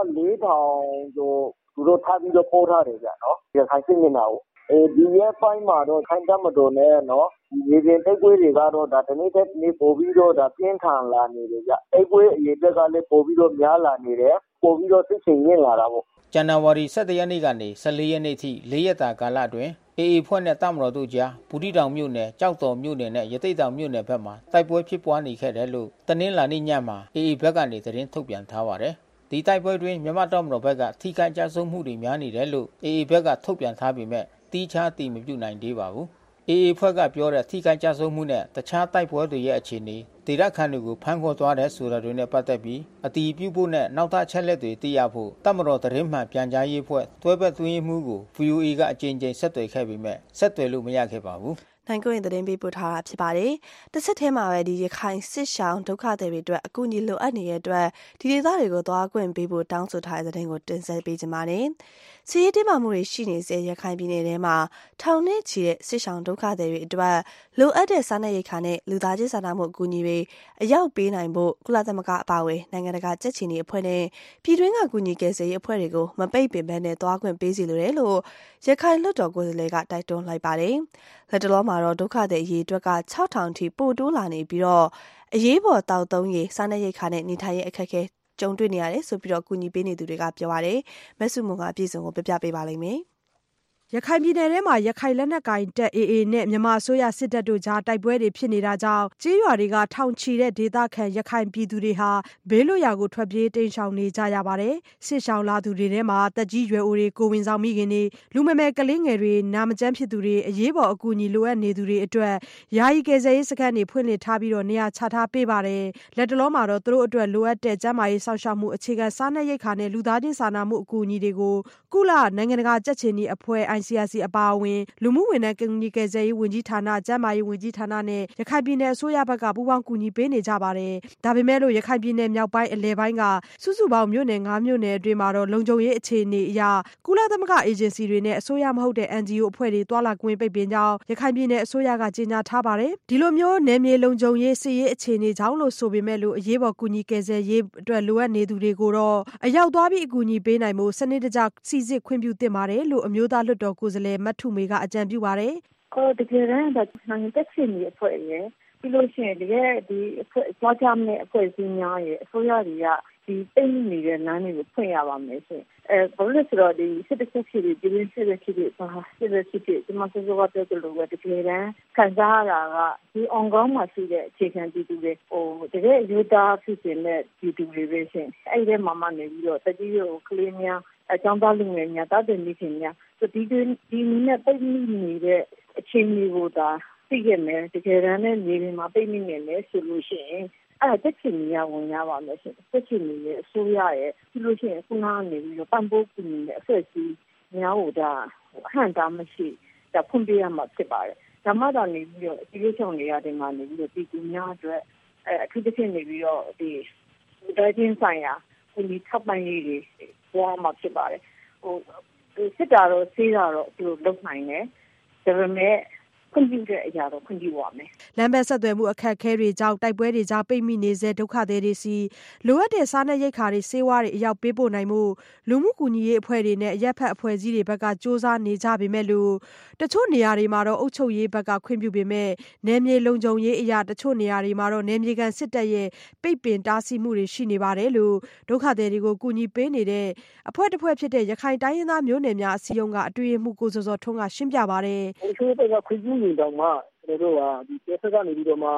4000ကျော်သူတို့ထားပြီးတော့ပို့ထားတယ်ဗျနော်ဒီခိုင်စစ်မျက်နှာကိုဒီရက်ပိုင်းမှာတော့ခိုင်တပ်မတော်နဲ့နော်ဒီရင်တိုက်ပွဲတွေကတော့ဒါတနေ့တစ်နေ့ပို့ပြီးတော့ဒါပြင်းထန်လာနေတယ်ဗျတိုက်ပွဲအရေးတွေကလည်းပို့ပြီးတော့များလာနေတယ်ပို့ပြီးတော့စစ်ချိန်မြင့်လာတာပေါ့ဇန်နဝါရီ17ရက်နေ့ကနေ14ရက်နေ့ထိ4ရက်တာကာလအတွင်း AA ဖွဲ့နဲ့တပ်မတော်တို့ကြားဘူးတီတောင်မြို့နယ်ကြောက်တော်မြို့နယ်နဲ့ရသိတ်တောင်မြို့နယ်ဘက်မှာတိုက်ပွဲဖြစ်ပွားနေခဲ့တယ်လို့တနင်္လာနေ့ညမှာ AA ဘက်ကနေသတင်းထုတ်ပြန်ထားပါတယ်။ဒီတိုက်ပွဲတွင်မြန်မာတပ်မတော်ဘက်ကထိခိုက်ကြဆုံးမှုတွေများနေတယ်လို့ AA ဘက်ကထုတ်ပြန်ထားပေမဲ့တီးခြားတည်မပြုနိုင်သေးပါဘူး။ AA ဖွဲ့ကပြောတဲ့ထိခိုက်ကြဆုံးမှုနဲ့တခြားတိုက်ပွဲတွေရဲ့အခြေအနေဒေသခံတွေကိုဖမ်းခေါ်သွားတဲ့ဆိုတာတွေနဲ့ပတ်သက်ပြီးအတီးပြုဖို့နဲ့နောက်ထပ်ချက်လက်တွေသိရဖို့တပ်မတော်သတင်းမှန်ပြန်ကြားရေးဖွဲ့တွဲဘက်သွင်းမှုကို VOA ကအကြိမ်ကြိမ်ဆက်သွယ်ခဲ့ပေမဲ့ဆက်သွယ်လို့မရခဲ့ပါဘူးနိုင်ကိုရင်သတင်းပေးပို့ထားတာဖြစ်ပါတယ်။တစ်ဆက်တည်းမှာပဲဒီရခိုင်စစ်ရှောင်းဒုက္ခသည်တွေအတွက်အကူအညီလိုအပ်နေတဲ့အတွက်ဒီဒေသတွေကိုသွားခွင့်ပေးဖို့တောင်းဆိုထားတဲ့သတင်းကိုတင်ဆက်ပေးကြပါမယ်။စီးရီးတင်းမာမှုတွေရှိနေစေရခိုင်ပြည်နယ်ထဲမှာထောင်နဲ့ချီတဲ့စစ်ရှောင်းဒုက္ခသည်တွေအတွက်လိုအပ်တဲ့စားနပ်ရိက္ခာနဲ့လူသားချင်းစာနာမှုအကူအညီတွေအရောက်ပေးနိုင်ဖို့ကုလသမဂ္ဂအပါအဝင်နိုင်ငံတကာကြက်ချီနေအဖွဲ့နဲ့ပြည်တွင်းကကူညီကယ်ဆယ်ရေးအဖွဲ့တွေကိုမပိတ်ပင်ဘဲနဲ့သွားခွင့်ပေးစီလိုတယ်လို့ရခိုင်လွှတ်တော်ကိုယ်စားလှယ်ကတိုက်တွန်းလိုက်ပါတယ်။လက်တလောမှာတော့ဒုက္ခသည်အရေးအတွက်က6000ထိပိုတိုးလာနေပြီးတော့အရေးပေါ်တောက်သုံးရေးစားနပ်ရိက္ခာနဲ့နေထိုင်ရေးအခက်အခဲကြုံတွေ့နေရတယ်ဆိုပြီးတော့ကူညီပေးနေသူတွေကပြောပါတယ်။မဆုမွန်ကအပြည့်စုံကိုပြပြပေးပါလိမ့်မယ်။ရခိုင်ပြည်နယ်ထဲမှာရခိုင်လက်နက်ကိုင်တပ် AA နဲ့မြန်မာအစိုးရစစ်တပ်တို့ကြားတိုက်ပွဲတွေဖြစ်နေတာကြောင့်ကြေးရွာတွေကထောင်ချီတဲ့ဒေသခံရခိုင်ပြည်သူတွေဟာဘေးလွတ်ရာကိုထွက်ပြေးတိမ်းရှောင်နေကြရပါတယ်။စစ်ရှောင်လာသူတွေထဲမှာတက်ကြီးရွယ်အိုတွေကိုဝင်ဆောင်မိခင်တွေလူမမယ်ကလေးငယ်တွေနာမကျန်းဖြစ်သူတွေအရေးပေါ်အကူအညီလိုအပ်နေသူတွေအတွက်ယာယီကယ်ဆယ်ရေးစခန်းတွေဖွင့်လှစ်ထားပြီးတော့နေရာချထားပေးပါတယ်။လက်တလုံးမှာတော့သူတို့အတွက်လိုအပ်တဲ့ကျန်းမာရေးစောင့်ရှောက်မှုအခြေခံစားနပ်ရိက္ခာနဲ့လူသားချင်းစာနာမှုအကူအညီတွေကိုကုလနိုင်ငံတကာကြက်ချီနေအဖွဲ့ ICRC အပါအဝင်လူမှုဝန်ထမ်းကူညီကယ်ဆယ်ရေးဝန်ကြီးဌာနကျန်းမာရေးဝန်ကြီးဌာနနဲ့ရခိုင်ပြည်နယ်အစိုးရဘက်ကပူးပေါင်းကူညီပေးနေကြပါတယ်။ဒါပေမဲ့လို့ရခိုင်ပြည်နယ်မြောက်ပိုင်းအလဲပိုင်းကစုစုပေါင်းမြို့နယ်9မြို့နယ်အတွင်းမှာတော့လုံခြုံရေးအခြေအနေအရကုလသမဂ္ဂအေဂျင်စီတွေနဲ့အစိုးရမဟုတ်တဲ့ NGO အဖွဲ့တွေတွာလာခွင့်ပိတ်ပင်ကြောင်းရခိုင်ပြည်နယ်အစိုးရကကြေညာထားပါတယ်။ဒီလိုမျိုးနယ်မြေလုံခြုံရေးစစ်ရေးအခြေအနေကြောင့်လို့ဆိုပေမဲ့လို့အရေးပေါ်ကူညီကယ်ဆယ်ရေးအတွက်လိုအပ်နေသူတွေကိုတော့အရောက်သွားပြီးအကူအညီပေးနိုင်မှုစနစ်တကျစီစစ်ခွင့်ပြုသင့်ပါတယ်လို့အမျိုးသားလွှတ်တော်ကိုယ်စားလှယ်မထုမေကအကြံပြုပါတယ်။တကယ်တမ်းနိုင်ငံတက်ချင်နေအဖွဲ့ရယ်ပြီးလို့ရှိရင်တကယ်ဒီအဖွဲ့သွားကြမယ့်အဖွဲ့အစည်းများရယ်အစိုးရတွေကဒီတိတ်နေတဲ့လမ်းတွေကိုဖွင့်ရပါမယ်ရှင်။ဘာလို့လဲဆိုတော့ဒီစစ်တပ်ဖြစ်ဖြစ်ပြည်တွင်းစစ်ဖြစ်ဖြစ်ဘာစစ်တပ်ဖြစ်ဖြစ်ဒီမှာဆိုတော့ပြောကြလို့ပဲတကယ်တမ်းခံစားရတာကဒီအောင်ကောင်းမှရှိတဲ့အခြေခံပြည်သူတွေတကယ်ယူတာဖြစ်နေတဲ့ပြည်သူတွေပဲရှင်။အဲ့ဒီမှာမှနေပြီးတော့တကြီးကိုကလေးများအကြောင်းသားလူငယ်များတာတင်နေခင်များဒီနဲ့ပိတ်မိနေတဲ့အခြေအနေကိုသာသိခဲ့မယ်တကယ်တမ်းနဲ့နေနေမှာပိတ်မိနေမယ်ဆိုလို့ရှိရင်အဲ့တက်ချင်နေရဝင်ရပါမယ်ရှင်တက်ချင်နေရဲ့အစိုးရရဲ့ပြီးလို့ရှိရင်ခုနကနေပြီးတော့ပံ့ပိုးကူညီတဲ့အဖွဲ့အစည်းများကိုဒါအဟန့်တားမရှိဒါဖွင့်ပြရမှာဖြစ်ပါတယ်ဒါမှသာနေပြီးတော့ဒီလိုဆောင်နေရတယ်မှာနေပြီးတော့ပြည်သူများအတွက်အထူးသဖြင့်နေပြီးတော့ဒီဒေသချင်းဆိုင်ရာဒီထောက်ပံ့ရေးတွေပေါ်မှာဖြစ်ပါတယ်စစ်တာတော့ဆေးတာတော့သူတို့လုပ်နိုင်တယ်ဒါပေမဲ့ခွင့်ပြုတဲ့အရာတော့ခွင့်ပြုပါမယ်လမ်းဘက်ဆက်သွယ်မှုအခက်အခဲတွေကြောင့်တိုက်ပွဲတွေကြားပိတ်မိနေစေဒုက္ခသည်တွေစီလိုအပ်တဲ့စားနပ်ရိက္ခာတွေဆေးဝါးတွေအရောက်ပေးပို့နိုင်မှုလူမှုကူညီရေးအဖွဲ့တွေနဲ့အရက်ဖက်အဖွဲ့အစည်းတွေဘက်ကစ조사နေကြပေမဲ့လို့တချို့နေရာတွေမှာတော့အုပ်ချုပ်ရေးဘက်ကခွင့်ပြုပေမဲ့နယ်မြေလုံခြုံရေးအရာတချို့နေရာတွေမှာတော့နယ်မြေကန်စစ်တပ်ရဲ့ပိတ်ပင်တားဆီးမှုတွေရှိနေပါတယ်လို့ဒုက္ခသည်တွေကိုကူညီပေးနေတဲ့အဖွဲ့တစ်ဖွဲ့ဖြစ်တဲ့ရခိုင်တိုင်းရင်းသားမျိုးနယ်များအစည်းအရုံးကအတွင်းရေးမှူးကိုစောစောထွန်းကရှင်းပြပါတယ်အချို့ဘက်ကခွင့်ပြုနေတော့မှကျွန်တော်တို့ကဒီတက်ဆက်ကနေပြီးတော့မှ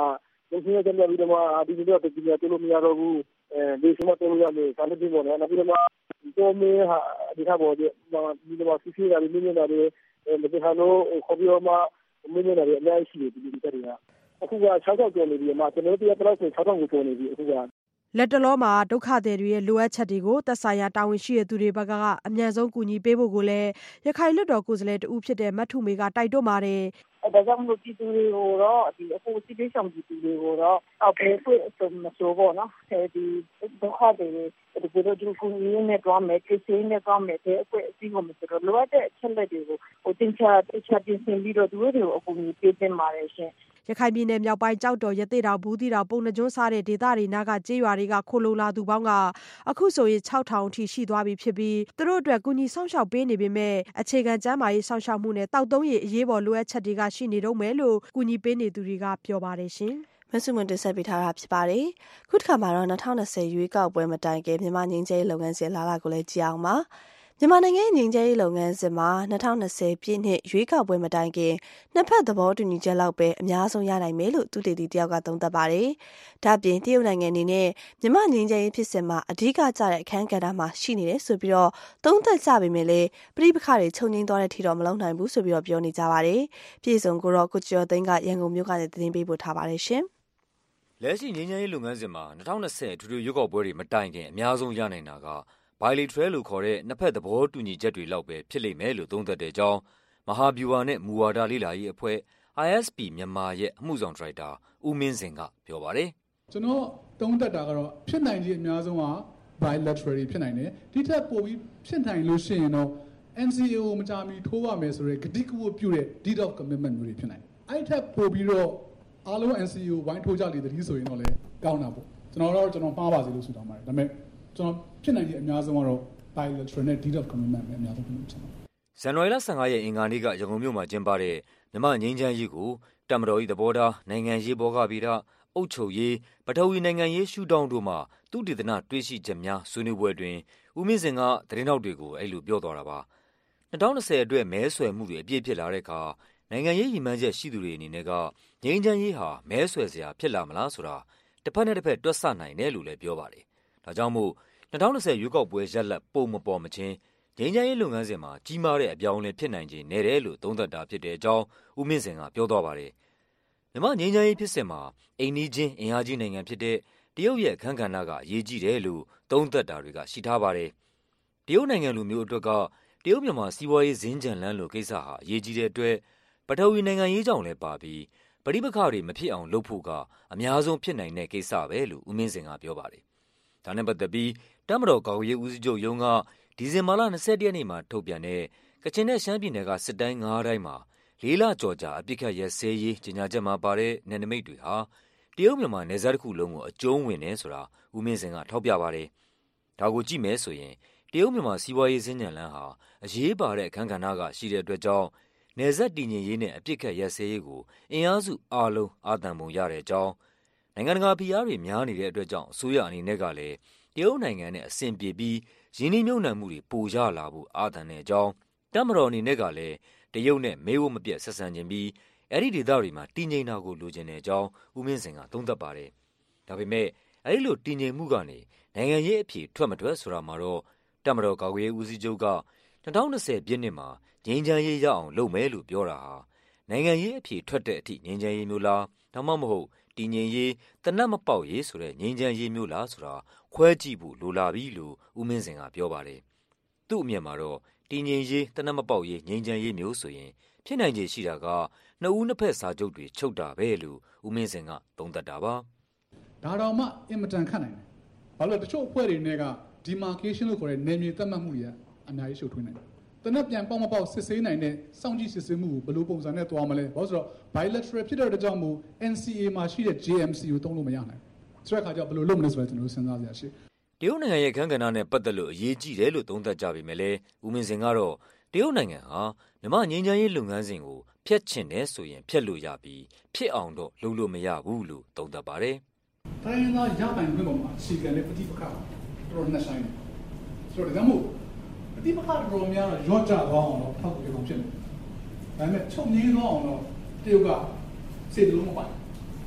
ဒီနေ့ကျတော့ဒီမှာဒီလိုတကယ်တူလို့မရတော့ဘူးဒီစမတော်ရမယ်ဆာလို့ဒီမော်နော်ဒီမှာတော့မေဟာဒီဟာဘောဒီမှာစီစီလာပြီးနေနေတယ်ဒီဟာလို့ခေါ်ပြီးမှမင်းနေတယ်အများကြီးရှိတယ်ဒီတည်းကအခုက60ကျော်နေပြီမှာကျွန်တော်တို့တရားတော့6000ကိုကျော်နေပြီအခုကလက်တလောမှာဒုက္ခသည်တွေရဲ့လိုအပ်ချက်တွေကိုသက်ဆိုင်ရာတာဝန်ရှိတဲ့သူတွေဘက်ကအမြန်ဆုံးကူညီပေးဖို့ကိုလည်းရခိုင်လွှတ်တော်ကိုယ်စားလှယ်တဦးဖြစ်တဲ့မထုမေကတိုက်တွန်းပါတယ်ဒါကြောင့်မို့ပြည်သူတွေကိုတော့အခုစစ်ပေးဆောင်ပြည်သူတွေကိုတော့အောက်ပေးဖို့မဆိုးပေါ့နော်ဒီဒုက္ခသည်တွေဒီလိုဒီကူညီနေတော့မယ်ကိစ္စနဲ့တော့မယ်တဲ့အကွက်အစည်းကိုမဆိုတော့လိုအပ်တဲ့အချက်လက်တွေကိုတင်ချပြင်ဆင်ပြီးတော့သူတို့တွေကိုအကူအညီပေးသင့်ပါတယ်ရှင်ရခိုင်ပြည်နယ်မြောက်ပိုင်းကြောက်တော်ရသေ့တောင်ဘူးသီးတောင်ပုံနှကျွန်းစားတဲ့ဒေသတွေနားကကျေးရွာတွေကခိုလုံလာသူပေါင်းကအခုဆိုရင် 6000 အထိရှိသွားပြီဖြစ်ပြီးသူတို့အတွက်ကူညီဆောင်ရှောက်ပေးနေပေမဲ့အခြေခံကျန်းမာရေးဆောင်ရှောက်မှုနဲ့တောက်သုံးရည်အရေးပေါ်လိုအပ်ချက်တွေကရှိနေတော့မယ်လို့ကူညီပေးနေသူတွေကပြောပါတယ်ရှင်မဆုမွန်တင်ဆက်ပေးထားတာဖြစ်ပါတယ်ခုတစ်ခါမှာတော့2020ရွေးကောက်ပွဲမတိုင်ခင်မြန်မာငင်းကျဲလုပ်ငန်းစဉ်လာလာကိုလည်းကြည့်အောင်ပါမြန်မာနိုင်ငံငင်းကျဲလုပ်ငန်းစဉ်မှာ2020ပြည့်နှစ်ရွေးကောက်ပွဲမတိုင်ခင်နှစ်ဖက်သဘောတူညီချက်လောက်ပဲအများဆုံးရနိုင်မယ်လို့သူတည်တည်တယောက်ကသုံးသပ်ပါတယ်။ဒါ့အပြင်တရုတ်နိုင်ငံအနေနဲ့မြန်မာငင်းကျဲဖြစ်စဉ်မှာအဓိကကျတဲ့အခန်းကဏ္ဍမှာရှိနေတယ်ဆိုပြီးတော့သုံးသပ်ကြပေမဲ့လည်းပြည်ပခါတွေချုပ်ငိမ့်သွားတဲ့ထီတော့မလုံနိုင်ဘူးဆိုပြီးတော့ပြောနေကြပါတယ်။ပြည်စုံကိုတော့ကိုကျော်သိန်းကရန်ကုန်မြို့ကနေသတင်းပေးပို့ထားပါတယ်ရှင်။လက်ရှိငင်းကျဲလုပ်ငန်းစဉ်မှာ2020အထူးထူးရွေးကောက်ပွဲတွေမတိုင်ခင်အများဆုံးရနိုင်တာကbilateral လို့ခေါ်တဲ့နှစ်ဖက်သဘောတူညီချက်တွေလောက်ပဲဖြစ်လိမ့်မယ်လို့သုံးသပ်တဲ့အကြောင်းမဟာဗျူဟာနဲ့မူဝါဒလေ့လာရေးအဖွဲ့ ISP မြန်မာရဲ့အမှုဆောင်ဒါရိုက်တာဦးမင်းစင်ကပြောပါတယ်ကျွန်တော်သုံးသပ်တာကတော့ဖြစ်နိုင်ခြင်းအများဆုံးက bilateral ဖြစ်နိုင်တယ်ဒီထက်ပိုပြီးဖြစ်နိုင်လို့ရှိရင်တော့ NCA ကိုမကြာမီထိုးပါမယ်ဆိုတဲ့ကတိကဝတ်ပြုတဲ့ deed of commitment မျိုးတွေဖြစ်နိုင်တယ်အဲ့ထက်ပိုပြီးတော့အားလုံး NCA ကိုဝိုင်းထိုးကြလေတည်းဆိုရင်တော့လည်းကောင်းတာပေါ့ကျွန်တော်မှားပါစေလို့ဆုတောင်းပါတယ်ဒါပေမဲ့ကျွန်တော်ဖြစ်နိုင်တဲ့အများဆုံးကတော့ bilateral နဲ့ deed of commitment ပဲအများဆုံးဖြစ်မှာဇန်နဝါရီလ15ရက်အင်္ဂါနေ့ကရန်ကုန်မြို့မှာကျင်းပတဲ့မြန်မာငြိမ်းချမ်းရေးကိုတပ်မတော်၏သဘောထားနိုင်ငံရေးဘောဂဗီဒအုပ်ချုပ်ရေးပထဝီနိုင်ငံရေးရှုထောင့်တို့မှသုတေသနတွေ့ရှိချက်များဆွေးနွေးပွဲတွင်ဦးမင်းစင်ကသတင်းထောက်တွေကိုအဲ့လိုပြောသွားတာပါ2020အတွက်မဲဆွယ်မှုတွေအပြည့်ဖြစ်လာတဲ့အခါနိုင်ငံရေးရည်မှန်းချက်ရှိသူတွေအနေနဲ့ကငြိမ်းချမ်းရေးဟာမဲဆွယ်စရာဖြစ်လာမလားဆိုတာတစ်ဖက်နဲ့တစ်ဖက်တွက်ဆနိုင်တယ်လို့လည်းပြောပါတယ်ဒါကြောင့်မို့2020ရွေးကောက်ပွဲရလဒ်ပုံမပေါ်မချင်းငြိမ်းချမ်းရေးလုပ်ငန်းစဉ်မှာကြီးမားတဲ့အပြောင်းအလဲဖြစ်နိုင်ခြင်းနေတယ်လို့သုံးသပ်တာဖြစ်တဲ့အကြောင်းဦးမင်းစင်ကပြောသွားပါတယ်မြန်မာငြိမ်းချမ်းရေးဖြစ်စဉ်မှာအိမ်နီးချင်းအင်အားကြီးနိုင်ငံဖြစ်တဲ့တရုတ်ရဲ့အခန်းကဏ္ဍကအရေးကြီးတယ်လို့သုံးသပ်တာတွေကရှိထားပါတယ်တရုတ်နိုင်ငံလူမျိုးအတွက်ကတရုတ်မြန်မာစီးပွားရေးဇင်းကြံလန်းလိုကိစ္စဟာအရေးကြီးတဲ့အတွက်ပထဝီနိုင်ငံရေးကြောင့်လည်းပါပြီးပဋိပက္ခတွေမဖြစ်အောင်လုပ်ဖို့ကအများဆုံးဖြစ်နိုင်တဲ့ကိစ္စပဲလို့ဦးမင်းစင်ကပြောပါတယ်ဒါနဲ့ပတ်သက်ပြီးတပ်မတော်ကာကွယ်ရေးဦးစီးချုပ်ရုံးကဒီဇင်ဘာလ21ရက်နေ့မှာထုတ်ပြန်တဲ့ကချင်နဲ့ရှမ်းပြည်နယ်ကစစ်တိုင်း9တိုင်းမှာ4လကျော်ကြာအပြစ်ခတ်ရဲစဲရေးကြေညာချက်မှာပါတဲ့နယ်နိမိတ်တွေဟာတရုတ်မြန်မာနယ်စပ်တစ်ခုလုံးကိုအကျုံးဝင်နေဆိုတာဦးမင်းစင်ကထောက်ပြပါတယ်ဒါကိုကြည့်မယ်ဆိုရင်တရုတ်မြန်မာစီးပွားရေးစင်ကြံလန်းဟာအရေးပါတဲ့အခန်းကဏ္ဍကရှိတဲ့အတွက်ကြောင့်နယ်စပ်တည်ငြိမ်ရေးနဲ့အပြစ်ခတ်ရဲစဲရေးကိုအင်အားစုအားလုံးအာသံပုံရတဲ့အကြောင်းနိုင်ငံတကာဖိအားတွေများနေတဲ့အတွက်ကြောင့်အစိုးရအနေနဲ့ကလည်းတရုတ်နိုင်ငံနဲ့အဆင်ပြေပြီးရင်းနှီးမြှုပ်နှံမှုတွေပိုရလာဖို့အာသံတဲ့အကြောင်းတပ်မတော်အနေနဲ့ကလည်းတရုတ်နဲ့မေးဖို့မပြတ်ဆက်ဆံခြင်းပြီးအဲ့ဒီဒေသတွေမှာတည်ငြိမ်တာကိုလိုချင်တဲ့အကြောင်းဦးမင်းစင်ကသုံးသပ်ပါတယ်ဒါပေမဲ့အဲ့ဒီလိုတည်ငြိမ်မှုကနေနိုင်ငံရေးအဖြစ်ထွက်မထွက်ဆိုတာမှာတော့တပ်မတော်ကာကွယ်ရေးဦးစီးချုပ်က2020ပြည့်နှစ်မှာငြိမ်းချမ်းရေးရအောင်လုပ်မယ်လို့ပြောတာဟာနိုင်ငံရေးအဖြစ်ထွက်တဲ့အထိငြိမ်းချမ်းရေးမျိုးလားဒါမှမဟုတ်တည်ငြိမ်ရေးတနတ်မပေါက်ရေးဆိုတဲ့ငြိမ်းချမ်းရေးမျိုးလားဆိုတာခွဲကြည့်ဖို့လိုလာပြီလို့ဦးမင်းစင်ကပြောပါတယ်သူ့အမြင်မှာတော့တည်ငြိမ်ရေးတနတ်မပေါက်ရေးငြိမ်းချမ်းရေးမျိုးဆိုရင်ဖြစ်နိုင်ခြေရှိတာကနှစ်ဦးနှစ်ဖက်စာချုပ်တွေချုပ်တာပဲလို့ဦးမင်းစင်ကသုံးသပ်တာပါဒါတော့မှအင်မတန်ခတ်နိုင်တယ်ဘာလို့တချို့အဖွဲ့တွေနဲ့က demarcation လို့ခေါ်တဲ့နယ်မြေသတ်မှတ်မှုတွေအများကြီးရှုပ်ထွေးနိုင်တယ်တနက်ပြန်ပေါက်မပေါက်စစ်ဆေးနိုင်တဲ့စောင့်ကြည့်စစ်ဆေးမှုကိုဘယ်လိုပုံစံနဲ့သွားမလဲဘာလို့ဆိုတော့ bilateral ဖြစ်တဲ့အတွက်ကြောင့်မို့ NCA မှာရှိတဲ့ JMC ကိုသုံးလို့မရနိုင်ဘူးဆိုတဲ့အခါကျဘယ်လိုလုပ်မလဲဆိုတော့ကျွန်တော်စဉ်းစားကြရရှိတရုတ်နိုင်ငံရဲ့ခန်းကဏ္ဍနဲ့ပတ်သက်လို့အရေးကြီးတယ်လို့သုံးသပ်ကြပေမဲ့လည်းဦးမင်းစင်ကတော့တရုတ်နိုင်ငံဟာမြန်မာငြိမ်းချမ်းရေးလုပ်ငန်းစဉ်ကိုဖျက်ချင်တယ်ဆိုရင်ဖျက်လို့ရပြီးဖြစ်အောင်တော့လုပ်လို့မရဘူးလို့သုံးသပ်ပါတယ်တိုင်းရင်းသားရပိုင်ခွင့်ပေါ်မှာအခြေခံတဲ့ပဋိပက္ခတော်နဲ့ဆိုင်တယ်ဆိုတော့ဒါမှမဟုတ်ပဋိပက္ခတော်များရော့ကြသွားအောင်တော့ထောက်ကူအောင်ဖြစ်တယ်ဒါပေမဲ့ချုပ်ငြိမ်းသွားအောင်တော့တရုတ်ကစိတ်လုံးမပိုင်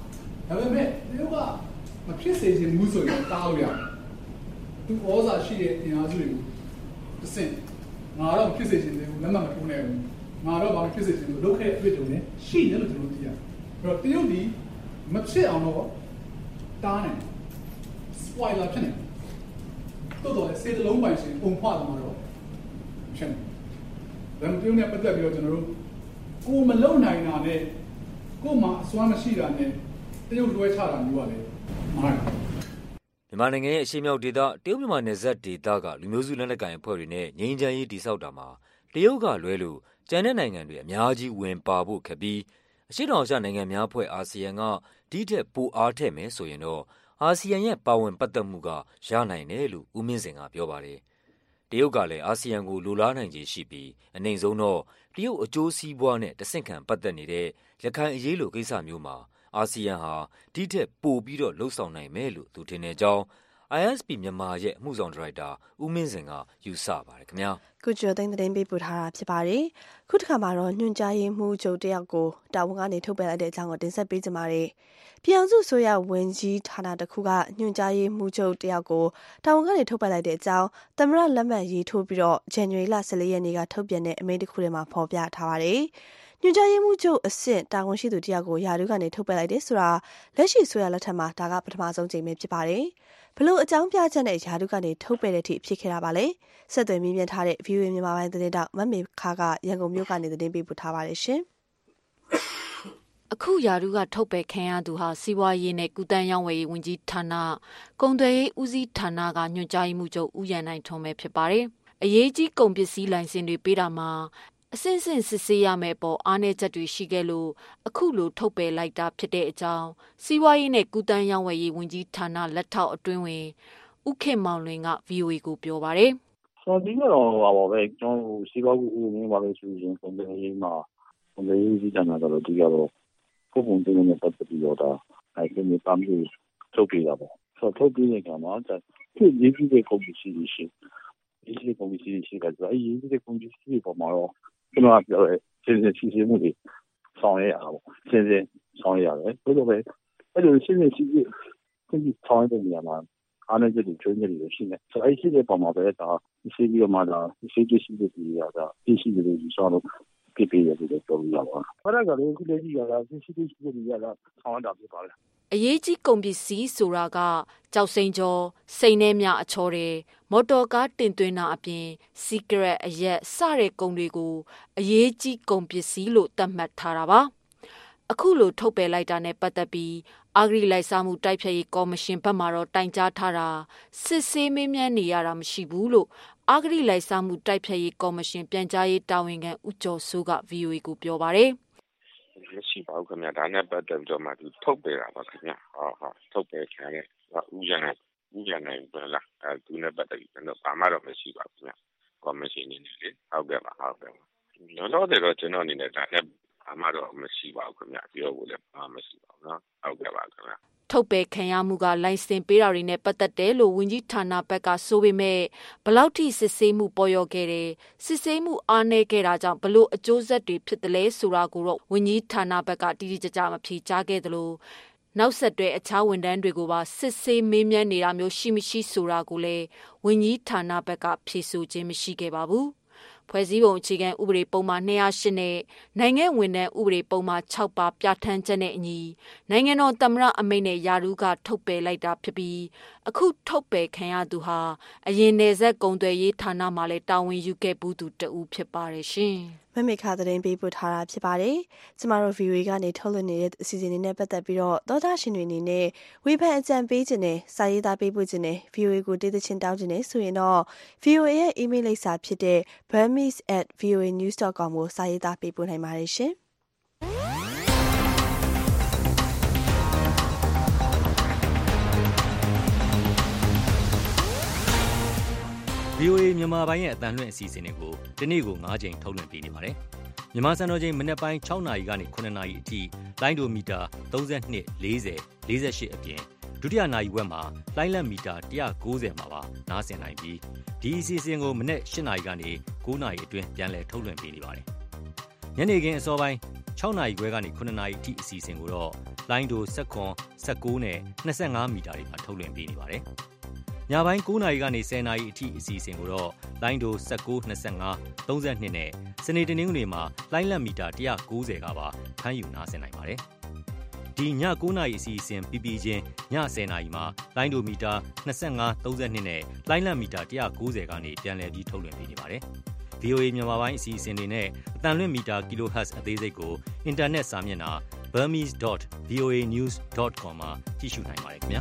ဒါပေမဲ့တရုတ်ကမဖြစ်စေချင်ဘူးဆိုရင်တားလို့ရတယ်သူဩဇာရှိတဲ့အင်အားစုတွေကိုတစ်ဆင့်ငါတော့ဖြစ်စေချင်တယ်လက်မှတ်မထိုးနိုင်ဘူးငါတော့ဘာဖြစ်စေချင်လို့လုပ်ခဲ့တဲ့အတွေ့အကြုံနဲ့ရှိတယ်လို့ကျွန်တော်သိရတယ်အဲ့တော့တရုတ်ဒီမဖြစ်အောင်တော့တားနိုင် spoiler ဖြစ်နေတော်တော်စေတလုံးပိုင်ရှင်ပုံဖွားမှာတော့ဖြစ်နေဒါမှမဟုတ်နဲ့ပတ်သက်ပြီးတော့ကျွန်တော်တို့ကိုမလုံနိုင်တာနဲ့ကိုမှအစွမ်းမရှိတာနဲ့တရုတ်လွှဲချတာမျိုးပါလေမှားတယ်မြန်မာနိုင်ငံရဲ့အရှေ့မြောက်ဒေသတရုတ်မြန်မာနယ်စပ်ဒေသကလူမျိုးစုလက်နက်ကိုင်အဖွဲ့တွေနဲ့ငြိမ်းချမ်းရေးတည်ဆောက်တာမှာတရုတ်ကလွဲလို့ကျန်တဲ့နိုင်ငံတွေအများကြီးဝင်ပါဖို့ခက်ပြီးအရှေ့တောင်အာရှနိုင်ငံများအဖွဲ့အာဆီယံကဒီထက်ပိုအားထည့်မယ်ဆိုရင်တော့အာဆီယံရဲ့ပါဝင်ပတ်သက်မှုကရနိုင်တယ်လို့ဦးမင်းစင်ကပြောပါတယ်။တရုတ်ကလည်းအာဆီယံကိုလိုလားနိုင်ခြေရှိပြီးအနိုင်ဆုံးတော့တရုတ်အကျိုးစီးပွားနဲ့တဆင့်ခံပတ်သက်နေတဲ့ရခိုင်အရေးလိုကိစ္စမျိုးမှာအာဆီယံဟာဒီထက်ပိုပြီးတော့လှုပ်ဆောင်နိုင်မယ်လို့သူထင်တဲ့အကြောင်း ISP မြန်မာရဲ့အမှုဆောင်ဒါရိုက်တာဦးမင်းစင်ကယူဆပါတယ်ခင်ဗျာကုကျော်သိန်းသတင်းပေးပို့ထားတာဖြစ်ပါတယ်ခုတစ်ခါမှာတော့ညွှန်ကြားရေးမှူးချုပ်တယောက်ကိုတာဝန်ကနေထုတ်ပယ်လိုက်တဲ့အကြောင်းကိုတင်ဆက်ပေးကြပါမယ်ပြည်အောင်စုဆိုရဝန်ကြီးဌာနတစ်ခုကညွှန်ကြားရေးမှူးချုပ်တယောက်ကိုတာဝန်ကနေထုတ်ပယ်လိုက်တဲ့အကြောင်းသမ္မတလက်မှတ်ရေးထိုးပြီးတော့ဇန်နဝါရီလ14ရက်နေ့ကထုတ်ပြန်တဲ့အမိန့်တစ်ခုထဲမှာဖော်ပြထားပါတယ်ညွှန်ကြားရေးမှူးချုပ်အဆင့်တာဝန်ရှိသူတယောက်ကိုယာရုကနေထုတ်ပယ်လိုက်တယ်ဆိုတာလက်ရှိဆိုရလက်ထက်မှာဒါကပထမဆုံးကြိမ်ပဲဖြစ်ပါတယ်ဘလို့အကြောင်းပြချက်နဲ့ယာရုကနေထုတ်ပယ်တဲ့အထိဖြစ်ခဲ့တာပါလေဆက်သွယ်မြင်ထားတဲ့ VOA မြန်မာပိုင်းသတင်းတောက်မမေခါကရန်ကုန်မြို့ကနေသတင်းပေးပို့ထားပါတယ်ရှင်အခုယာရုကထုတ်ပယ်ခံရသူဟာစီးပွားရေးနဲ့ကုသန်းရောင်းဝယ်ရေးဝန်ကြီးဌာနကုန်သွယ်ရေးဦးစီးဌာနကညွှန်ကြားရေးမှူးချုပ်ဦးရန်နိုင်ထွန်းပဲဖြစ်ပါတယ်အရေးကြီးကုန်ပစ္စည်းလိုင်စင်တွေပေးတာမှာအစဉ်စဉ်စစ်ဆေးရမယ့်ပေါ်အားနည်းချက်တွေရှိခဲ့လို့အခုလိုထုတ်ပယ်လိုက်တာဖြစ်တဲ့အကြောင်းစီးပွားရေးနဲ့ကုသန်းရောင်းဝယ်ရေးဝန်ကြီးဌာနလက်ထောက်အတွင်းဝင်ဦးခင်မောင်လွင်က VOA ကိုပြောပါတယ်ဒီကတော့ပါပဲကျွန်တော်စီးပွားရေးဦးစီးပါလို့ဆိုရင်ကုန်တယ်ရေးမှာကုန်တယ်ရေးစီးဌာနကတော့ဒီကတော့ပုံပုံတင်နေပတ်ပြီးတော့ဒါအဲ့ဒီမျိုးပတ်ပြီးထုတ်ပြတာပေါ့ဆိုထုတ်ပြတဲ့ကမှာဒီရေးကြီးတဲ့ကုန်ပစ္စည်းတွေရှိဒီကုန်ပစ္စည်းတွေရှိကြတယ်အဲ့ရေးကြီးတဲ့ကုန်ပစ္စည်းတွေပေါ်မှာတော့ကျွန်တော်ပြောရဲစဉ်စဉ်စီမှုတွေဆောင်ရအောင်စဉ်စဉ်ဆောင်ရတယ်ဘယ်လိုပဲအဲ့လိုစဉ်စဉ်စီစီဒီဆောင်တဲ့နေရာမှာအားနဲ့ဒီကျွေးနေလို့ရှိနေဆိုအဲ့ဒီပေါ်မှာပဲဒါစီပြီးတော့မှဒါစီစီစီတွေရတာဒီစီတွေယူဆောင်လို့ပြည့်ရတယ်လို့ပြောလို့ရပါဘူးအဲ့ဒါကလည်းခုလေးကြီးရတာစီစီတွေရတာဆောင်တာဖြစ်ပါလေအရေးကြီးကုန်ပစ္စည်းဆိုတာကကြောက်စိန်ကျော်စိန်နှဲမြအချောတွေမော်တော်ကားတင်သွင်းတာအပြင်စီကရက်အရက်စတဲ့ကုန်တွေကိုအရေးကြီးကုန်ပစ္စည်းလို့သတ်မှတ်ထားတာပါအခုလိုထုတ်ပယ်လိုက်တာနဲ့ပတ်သက်ပြီးအာဂရိလိုက်စားမှုတိုက်ဖျက်ရေးကော်မရှင်ဘက်မှတော့တိုင်ကြားထားတာစစ်ဆေးမေးမြန်းနေရတာမရှိဘူးလို့အာဂရိလိုက်စားမှုတိုက်ဖျက်ရေးကော်မရှင်ပြန်ကြားရေးတာဝန်ခံဦးကျော်စိုးက VOA ကိုပြောပါတယ်ရှိပါဦးခင်ဗျာဒါနဲ့ပတ်သက်ပြီးတော့မှသူထုတ်ပယ်တာပါခင်ဗျာဟုတ်ထုတ်ပယ်ခံရဥရနိုင်ဘယ်လားသူနဲ့ပတ်သက်ပြီးတော့ဘာမှတော့မရှိပါဘူးခင်ဗျာကော်မရှင်နေလေဟုတ်ကဲ့ပါလောလောဆယ်တော့ကျွန်တော်အနေနဲ့ဒါနဲ့ဘာမှတော့မရှိပါဘူးခင်ဗျာပြောဖို့လည်းဘာမှမရှိပါဘူးနော်ဟုတ်ကဲ့ပါခင်ဗျာထုတ်ပယ်ခံရမှုကလိုင်စင်ပေးတာတွေနဲ့ပတ်သက်တယ်လို့ဝန်ကြီးဌာနဘက်ကဆိုပေမဲ့ဘလောက်ထိစစ်ဆေးမှုပေါ်ရောက်ခဲ့တယ်စစ်ဆေးမှုအားနည်းခဲ့တာကြောင့်ဘလို့အကျိုးဆက်တွေဖြစ်တယ်လဲဆိုတာကိုတော့ဝန်ကြီးဌာနဘက်ကတိတိကျကျမဖြေကြားခဲ့သလိုနောက်ဆက်တွဲအခြားဝန်ထမ်းတွေကိုပါစစ်ဆေးမေးမြန်းနေတာမျိုးရှိမရှိဆိုတာကိုလည်းဝန်ကြီးဌာနဘက်ကဖြေဆိုခြင်းမရှိခဲ့ပါဘူးဖွဲ့စည်းပုံအခြေခံဥပဒေပုံမှန်208နဲ့နိုင်ငံဝန်ထမ်းဥပဒေပုံမှန်6ပါပြဋ္ဌာန်းချက်နဲ့အညီနိုင်ငံတော်သမ္မတအမိန့်နဲ့ယာရုကထုတ်ပယ်လိုက်တာဖြစ်ပြီးအခုထုတ်ပယ်ခံရသူဟာအရင်နယ်စပ်ကုန်သွယ်ရေးဌာနမှာလည်းတာဝန်ယူခဲ့ဘူးသူတဦးဖြစ်ပါတယ်ရှင်မမေခသတင်းပေးပို့ထားတာဖြစ်ပါတယ်ကျမတို့ VOA ကနေထုတ်လွှင့်နေတဲ့အစီအစဉ်လေးနဲ့ပတ်သက်ပြီးတော့သောတာရှင်တွေအနေနဲ့ဝေဖန်အကြံပေးခြင်းနဲ့စာရေးသားပေးပို့ခြင်းနဲ့ VOA ကိုတေးသချင်းတောင်းခြင်းနဲ့ဆိုရင်တော့ VOA ရဲ့ email လိပ်စာဖြစ်တဲ့ burmese@voanews.com ကိုစာရေးသားပေးပို့နိုင်ပါတယ်ရှင် VOA မြန်မာပိုင်းရဲ့အတန်လွှင့်အစီအစဉ်တွေကိုဒီနေ့ကို9ချိန်ထုတ်လွှင့်ပေးနေပါတယ်။မြန်မာစံတော်ချိန်မနက်ပိုင်း6နာရီကနေ9နာရီအထိလိုင်းဒိုမီတာ32 40 48အပြင်ဒုတိယနာရီဝက်မှာလိုင်းလက်မီတာ190မှာပါနားဆင်နိုင်ပြီးဒီအစီအစဉ်ကိုမနက်8နာရီကနေ9နာရီအတွင်းပြန်လည်ထုတ်လွှင့်ပေးနေပါတယ်။ညနေခင်းအစောပိုင်း6နာရီခွဲကနေ9နာရီအထိအစီအစဉ်ကိုတော့လိုင်းဒို16 19နဲ့25မီတာတွေမှာထုတ်လွှင့်ပေးနေပါတယ်။ညပိုင်း9နာရီကနေ10နာရီအထိအစီအစဉ်ကိုတော့လိုင်းဒို19 25 32နဲ့စနေတနင်္ဂနွေမှာလိုင်းလက်မီတာ190ကပါဖမ်းယူနားဆင်နိုင်ပါတယ်။ဒီည9နာရီအစီအစဉ်ပြီးပြီးချင်းည10နာရီမှာလိုင်းဒိုမီတာ25 32နဲ့လိုင်းလက်မီတာ190ကနေပြန်လည်ပြီးထုတ်လွှင့်ပေးနေပါတယ်။ VOA မြန်မာပိုင်းအစီအစဉ်တွေနဲ့အတန်လွင့်မီတာ kHz အသေးစိတ်ကိုအင်တာနက်စာမျက်နှာ burmese.voanews.com မှာကြည့်ရှုနိုင်ပါတယ်ခင်ဗျာ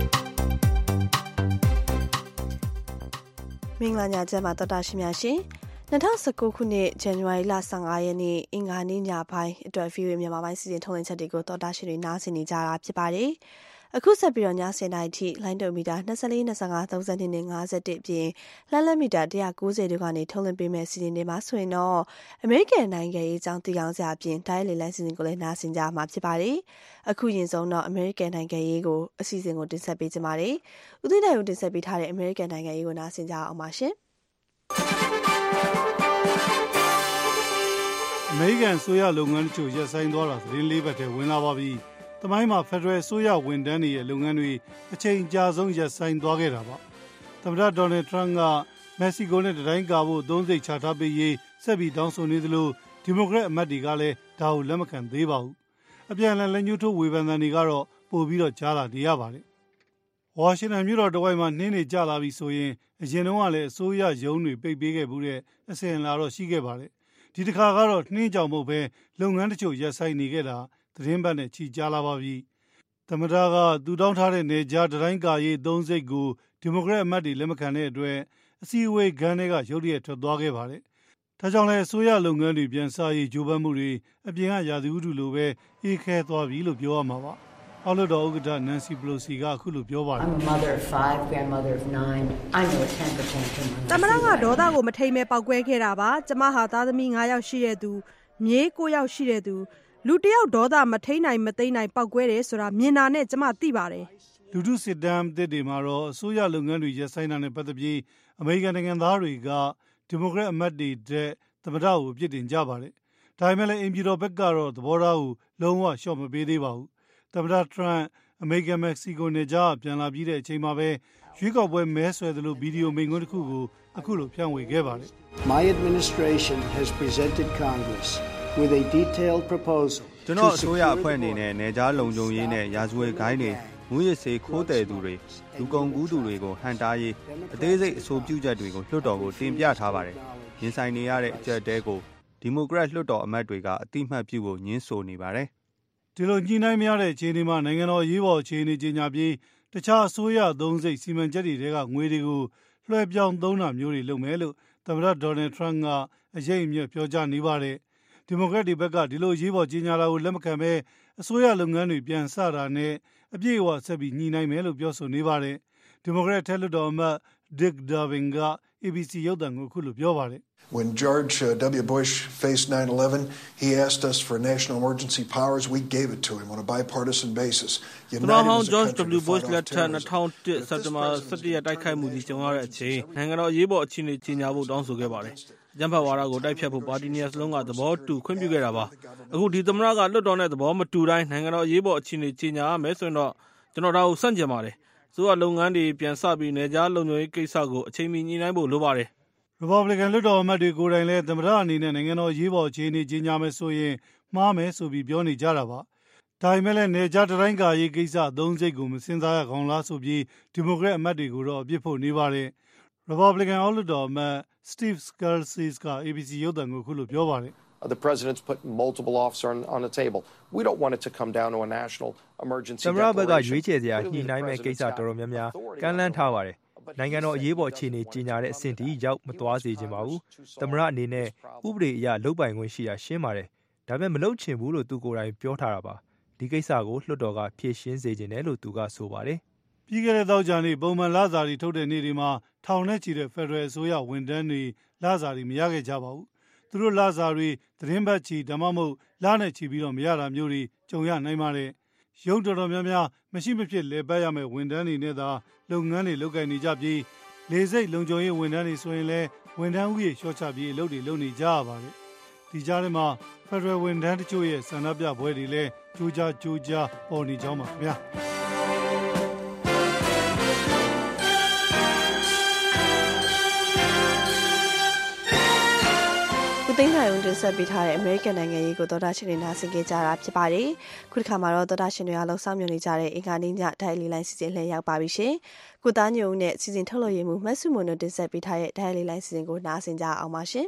မင်္ဂလာညချမ်းပါတော်တာရှင်များရှင်2019ခုနှစ်ဇန်နဝါရီလ15ရက်နေ့အင်္ဂါနေ့ညပိုင်းအတွက် VOA မြန်မာပိုင်းစီစဉ်ထုတ်လွှင့်ချက်တွေကိုတော်တာရှင်တွေနားဆင်နေကြတာဖြစ်ပါတယ်အခုဆက်ပြီးတော့ည10:00နာရီထိလိုင်းဒိုမီတာ24 25 32နဲ့51အပြင်လှမ်းလက်မီတာ190တို့ကနေထုတ်လွှင့်ပေးမဲ့စီစဉ်တွေမှာဆိုရင်တော့အမေရိကန်နိုင်ငံရေးအကြောင်းသိအောင်စရာအပြင်ဒိုင်းလေလိုင်းစီစဉ်ကိုလည်းနားဆင်ကြမှာဖြစ်ပါတယ်အခုရင်ဆုံးတော့အမေရိကန်နိုင်ငံရေးကိုအစီအစဉ်ကိုတင်ဆက်ပေးကြပါမယ်ဦးသိန်းနိုင်ကိုတင်ဆက်ပေးထားတဲ့အမေရိကန်နိုင်ငံရေးကိုနားဆင်ကြအောင်ပါရှင်အမေရိကန်ဆိုရလုပ်ငန်းတို့ရပ်ဆိုင်းသွားတာသတင်းလေးပတ်ထဲဝင်လာပါပြီတမိုင်းမှာဖက်ဒရယ်ဆိုရဝန်ထမ်းတွေရဲ့လုပ်ငန်းတွေအချိန်ကြာဆုံးရပ်ဆိုင်းသွားခဲ့တာပါသမ္မတဒေါ်နယ်ထရန့်ကမက္ကဆီကိုနဲ့တိုင်းကာဖို့သုံးစိတ်ချထားပေးရေးဆက်ပြီးတောင်းဆိုနေသလိုဒီမိုကရက်အမတ်တွေကလည်းဒါကိုလက်မခံသေးပါဘူးအပြန်အလှန်လက်ညှိုးထိုးဝေဖန်တွေကတော့ပို့ပြီးတော့ကြားလာနေရပါတယ်ဝါရှင်တန်မြို့တော်တဝိုက်မှာနှင်းနေကြလာပြီဆိုရင်အရင်တုန်းကလည်းအစိုးရရုံးတွေပိတ်ပေးခဲ့မှုတဲ့အစဉ်အလာတော့ရှိခဲ့ပါတယ်ဒီတစ်ခါကတော့နှင်းကြောင်မဟုတ်ပဲလုပ်ငန်းတချို့ရပ်ဆိုင်းနေခဲ့တာသတင်းပတ်နဲ့ချီကြားလာပါပြီသမ္မတကသူတောင်းထားတဲ့နေကြားတိုင်းကာရေးသုံးစိတ်ကိုဒီမိုကရက်အမတ်တွေလက်မခံတဲ့အတွက်အစည်းအဝေးခန်းတွေကရုတ်တရက်ထွက်သွားခဲ့ပါတယ်ဒါကြောင့်လည်းအစိုးရလုပ်ငန်းတွေပြန်စရေးကြိုးပမ်းမှုတွေအပြင်ကရာသီဥတုလိုပဲအေးခဲသွားပြီလို့ပြောရမှာပါအောက်လွှတ်တော်ဥက္ကဋ္ဌ Nancy Pelosi ကအခုလိုပြောပါတယ် I'm a mother of 5, grandmother of 9. I know a temper tantrum. သမ္မတကဒေါသကိုမထိန်မဲ့ပောက်ကွဲခဲ့တာပါကျမဟာသားသမီး9ယောက်ရှိတဲ့သူမြေး9ယောက်ရှိတဲ့သူလူတယောက်ဒေါသမထိန်နိုင်မသိနိုင်ပောက်ကွဲတယ်ဆိုတာမြင်တာနဲ့ကျမသိပါတယ်လူထုစစ်တမ်းအသစ်တွေမှာတော့အစိုးရလုပ်ငန်းတွေရပ်ဆိုင်းတာနဲ့ပတ်သက်ပြီးအမေရိကန်နိုင်ငံသားတွေကဒီမိုကရက်အမတ်တွေတဲ့သမ္မတကိုအပြစ်တင်ကြပါတယ်ဒါပေမဲ့လည်းအင်ပြည်တော်ဘက်ကတော့သဘောထားကိုလုံးဝရှော့မပေးသေးပါဘူးသမ္မတထရန့်အမေရိကန်မက္ကဆီကိုနယ်ကြားပြန်လာပြီးတဲ့အချိန်မှာပဲရွေးကောက်ပွဲမဲဆွယ်သလိုဗီဒီယိုမိန့်ခွန်းတစ်ခုကိုအခုလိုဖြန့်ဝေခဲ့ပါတယ် My administration has presented Congress with a detailed proposal ကျွန်တော်အစိုးရအဖွဲ့အနေနဲ့နယ်ကြားလုံခြုံရေးနဲ့ရာဇဝတ်ဂိုဏ်းတွေမူရစ်စေးခိုးတယ်သူတွေလူကုန်ကူးသူတွေကိုဟန်တားရေးအသေးစိတ်အဆိုပြုချက်တွေကိုလွှတ်တော်ကိုတင်ပြထားပါတယ်ရင်ဆိုင်နေရတဲ့အကြက်တဲကိုဒီမိုကရက်လွှတ်တော်အမတ်တွေကအတိမတ်ပြုဖို့ညှင်းဆိုနေပါတယ်ဒီလိုညှိနှိုင်းမရတဲ့အခြေအနေမှာနိုင်ငံတော်ရေးပေါ်အခြေအနေကြီးညာပြီးတခြားအစိုးရသုံးစိတ်စီမံချက်တွေကငွေတွေကိုလွှဲပြောင်းသုံးတာမျိုးတွေလုပ်မယ်လို့သမ္မတဒေါ်နယ်ထရန့်ကအရေးအမြတ်ပြောကြားနေပါတယ်ဒီမိုကရက်တွေဘက်ကဒီလိုရေးပေါ်ကြီးညာတာကိုလက်မခံဘဲအစိုးရလုပ်ငန်းတွေပြန်စတာနဲ့အပြည့်အဝဆက်ပြီးညှိနှိုင်းမယ်လို့ပြောဆိုနေပါတယ်ဒီမိုကရက်ထဲလွှတ်တော်အမတ် Dick Durbin က ABC ရုပ်သံကိုအခုလိုပြောပါတယ် When George W. Bush faced 9/11, he asked us for national emergency powers. We gave it to him on a bipartisan basis. George W. Bush လက်ထက်2001စက်တင်ဘာ17ရက်တိုက်ခိုက်မှုကြီးကြုံရတဲ့အချိန်နိုင်ငံတော်ရေးပေါ်အခြေအနေကြီးညာဖို့တောင်းဆိုခဲ့ပါတယ်။ကျန်းဖတ်ဝါဒကိုတိုက်ဖြတ်ဖို့ပါတီနှစ်ရပ်စလုံးကသဘောတူခွင့်ပြုခဲ့တာပါ။အခုဒီသမ္မတကလွှတ်တော်နဲ့သဘောမတူတိုင်းနိုင်ငံတော်ရေးပေါ်အခြေအနေကြီးညာရမယ်ဆိုရင်တော့ကျွန်တော်ဒါကိုစန့်ကျင်ပါတယ်။ဆိုတော့လုပ်ငန်းတွေပြန်စပြီးနေကြားလုံခြုံရေးကိစ္စကိုအချိန်မီညှိနှိုင်းဖို့လိုပါတယ်။ Republican လွှတ်တော်အမတ်တွေကိုယ်တိုင်လည်းသမ္မတအနေနဲ့နိုင်ငံတော်ရေးပေါ်အခြေအနေကြီးညာမယ်ဆိုရင်မှားမယ်ဆိုပြီးပြောနေကြတာပါဒါပေမဲ့လည်းနေကြားတိုင်းကာရေးကိစ္စအသုံးစိတ်ကိုမစင်စားရကောင်းလားဆိုပြီးဒီမိုကရက်အမတ်တွေကိုတော့အပြစ်ဖို့နေပါတယ် Republican အောက်လွှတ်တော်အမတ် Steve Scalise က ABC ရုပ်သံကိုခုလိုပြောပါတယ် The president's put multiple offers on the table. We don't want it to come down to a national emergency declaration. သမ္မတဘက်ကရွေးချယ်စရာညှိနှိုင်းမဲ့ကိစ္စတော်တော်များများကမ်းလှမ်းထားပါတယ်နိုင်ငံတော်အရေးပေါ်အခြေအနေကြီးညာတဲ့အဆင့်ထိရောက်မသွားစေချင်ပါဘူးသမ္မတအနေနဲ့ဥပဒေအရလုပ်ပိုင်ခွင့်ရှိတာရှင်းပါတယ်ဒါပေမဲ့မလုပ်ချင်ဘူးလို့သူကိုယ်တိုင်ပြောထားတာပါဒီကိစ္စကိုလွှတ်တော်ကဖြေရှင်းစေချင်တယ်လို့သူကဆိုပါတယ်ပြီးခဲ့တဲ့သောကြာနေ့ပုံမှန်လစာတွေထုတ်တဲ့နေ့တွေမှာထောင်နဲ့ချီတဲ့ဖက်ဒရယ်အစိုးရဝန်ထမ်းတွေလစာတွေမရခဲ့ကြပါဘူးသူတို့လစာတွေသတင်းပတ်ချီဒါမှမဟုတ်လနဲ့ချီပြီးတော့မရတာမျိုးတွေကြုံရနိုင်ပါတယ်ရုံးတော်တော်များများမရှိမဖြစ်လဲပတ်ရမယ့်ဝန်ထမ်းတွေနဲ့သာလုပ်ငန်းတွေလုပ်ကိုင်နေကြပြီးလေဆိပ်လုံခြုံရေးဝန်ထမ်းတွေဆိုရင်လည်းဝန်ထမ်းဥယေလျှော့ချပြီးအလုပ်တွေလုပ်နေကြရပါတယ်။ဒဒီကြားထဲမှာဖက်ဒရယ်ဝန်ထမ်းတချို့ရဲ့ဆန္ဒပြပွဲတွေလည်းကြိုးကြားပေါ်နေကြောင်းပါခင်ဗျာသိန်းနိုင်ဦးတင်ဆက်ပေးထားတဲ့အမေရိကန်နိုင်ငံရေးကိုသောတာရှင်တွေနားဆင်ကြကြတာဖြစ်ပါတယ်။ခုတစ်ခါမှာတော့သောတာရှင်တွေအားလုံးစောင့်မျှော်နေကြတဲ့အင်္ဂါနေ့ညဒိုင်လီလိုင်းစီစဉ်လှည့်ရောက်ပါပြီရှင်။ကိုသားညုံနဲ့စီစဉ်ထုတ်လို့ရမှုမတ်စုမွန်တို့တင်ဆက်ပေးထားတဲ့ဒိုင်လီလိုင်းစီစဉ်ကိုနားဆင်ကြအောင်ပါရှင်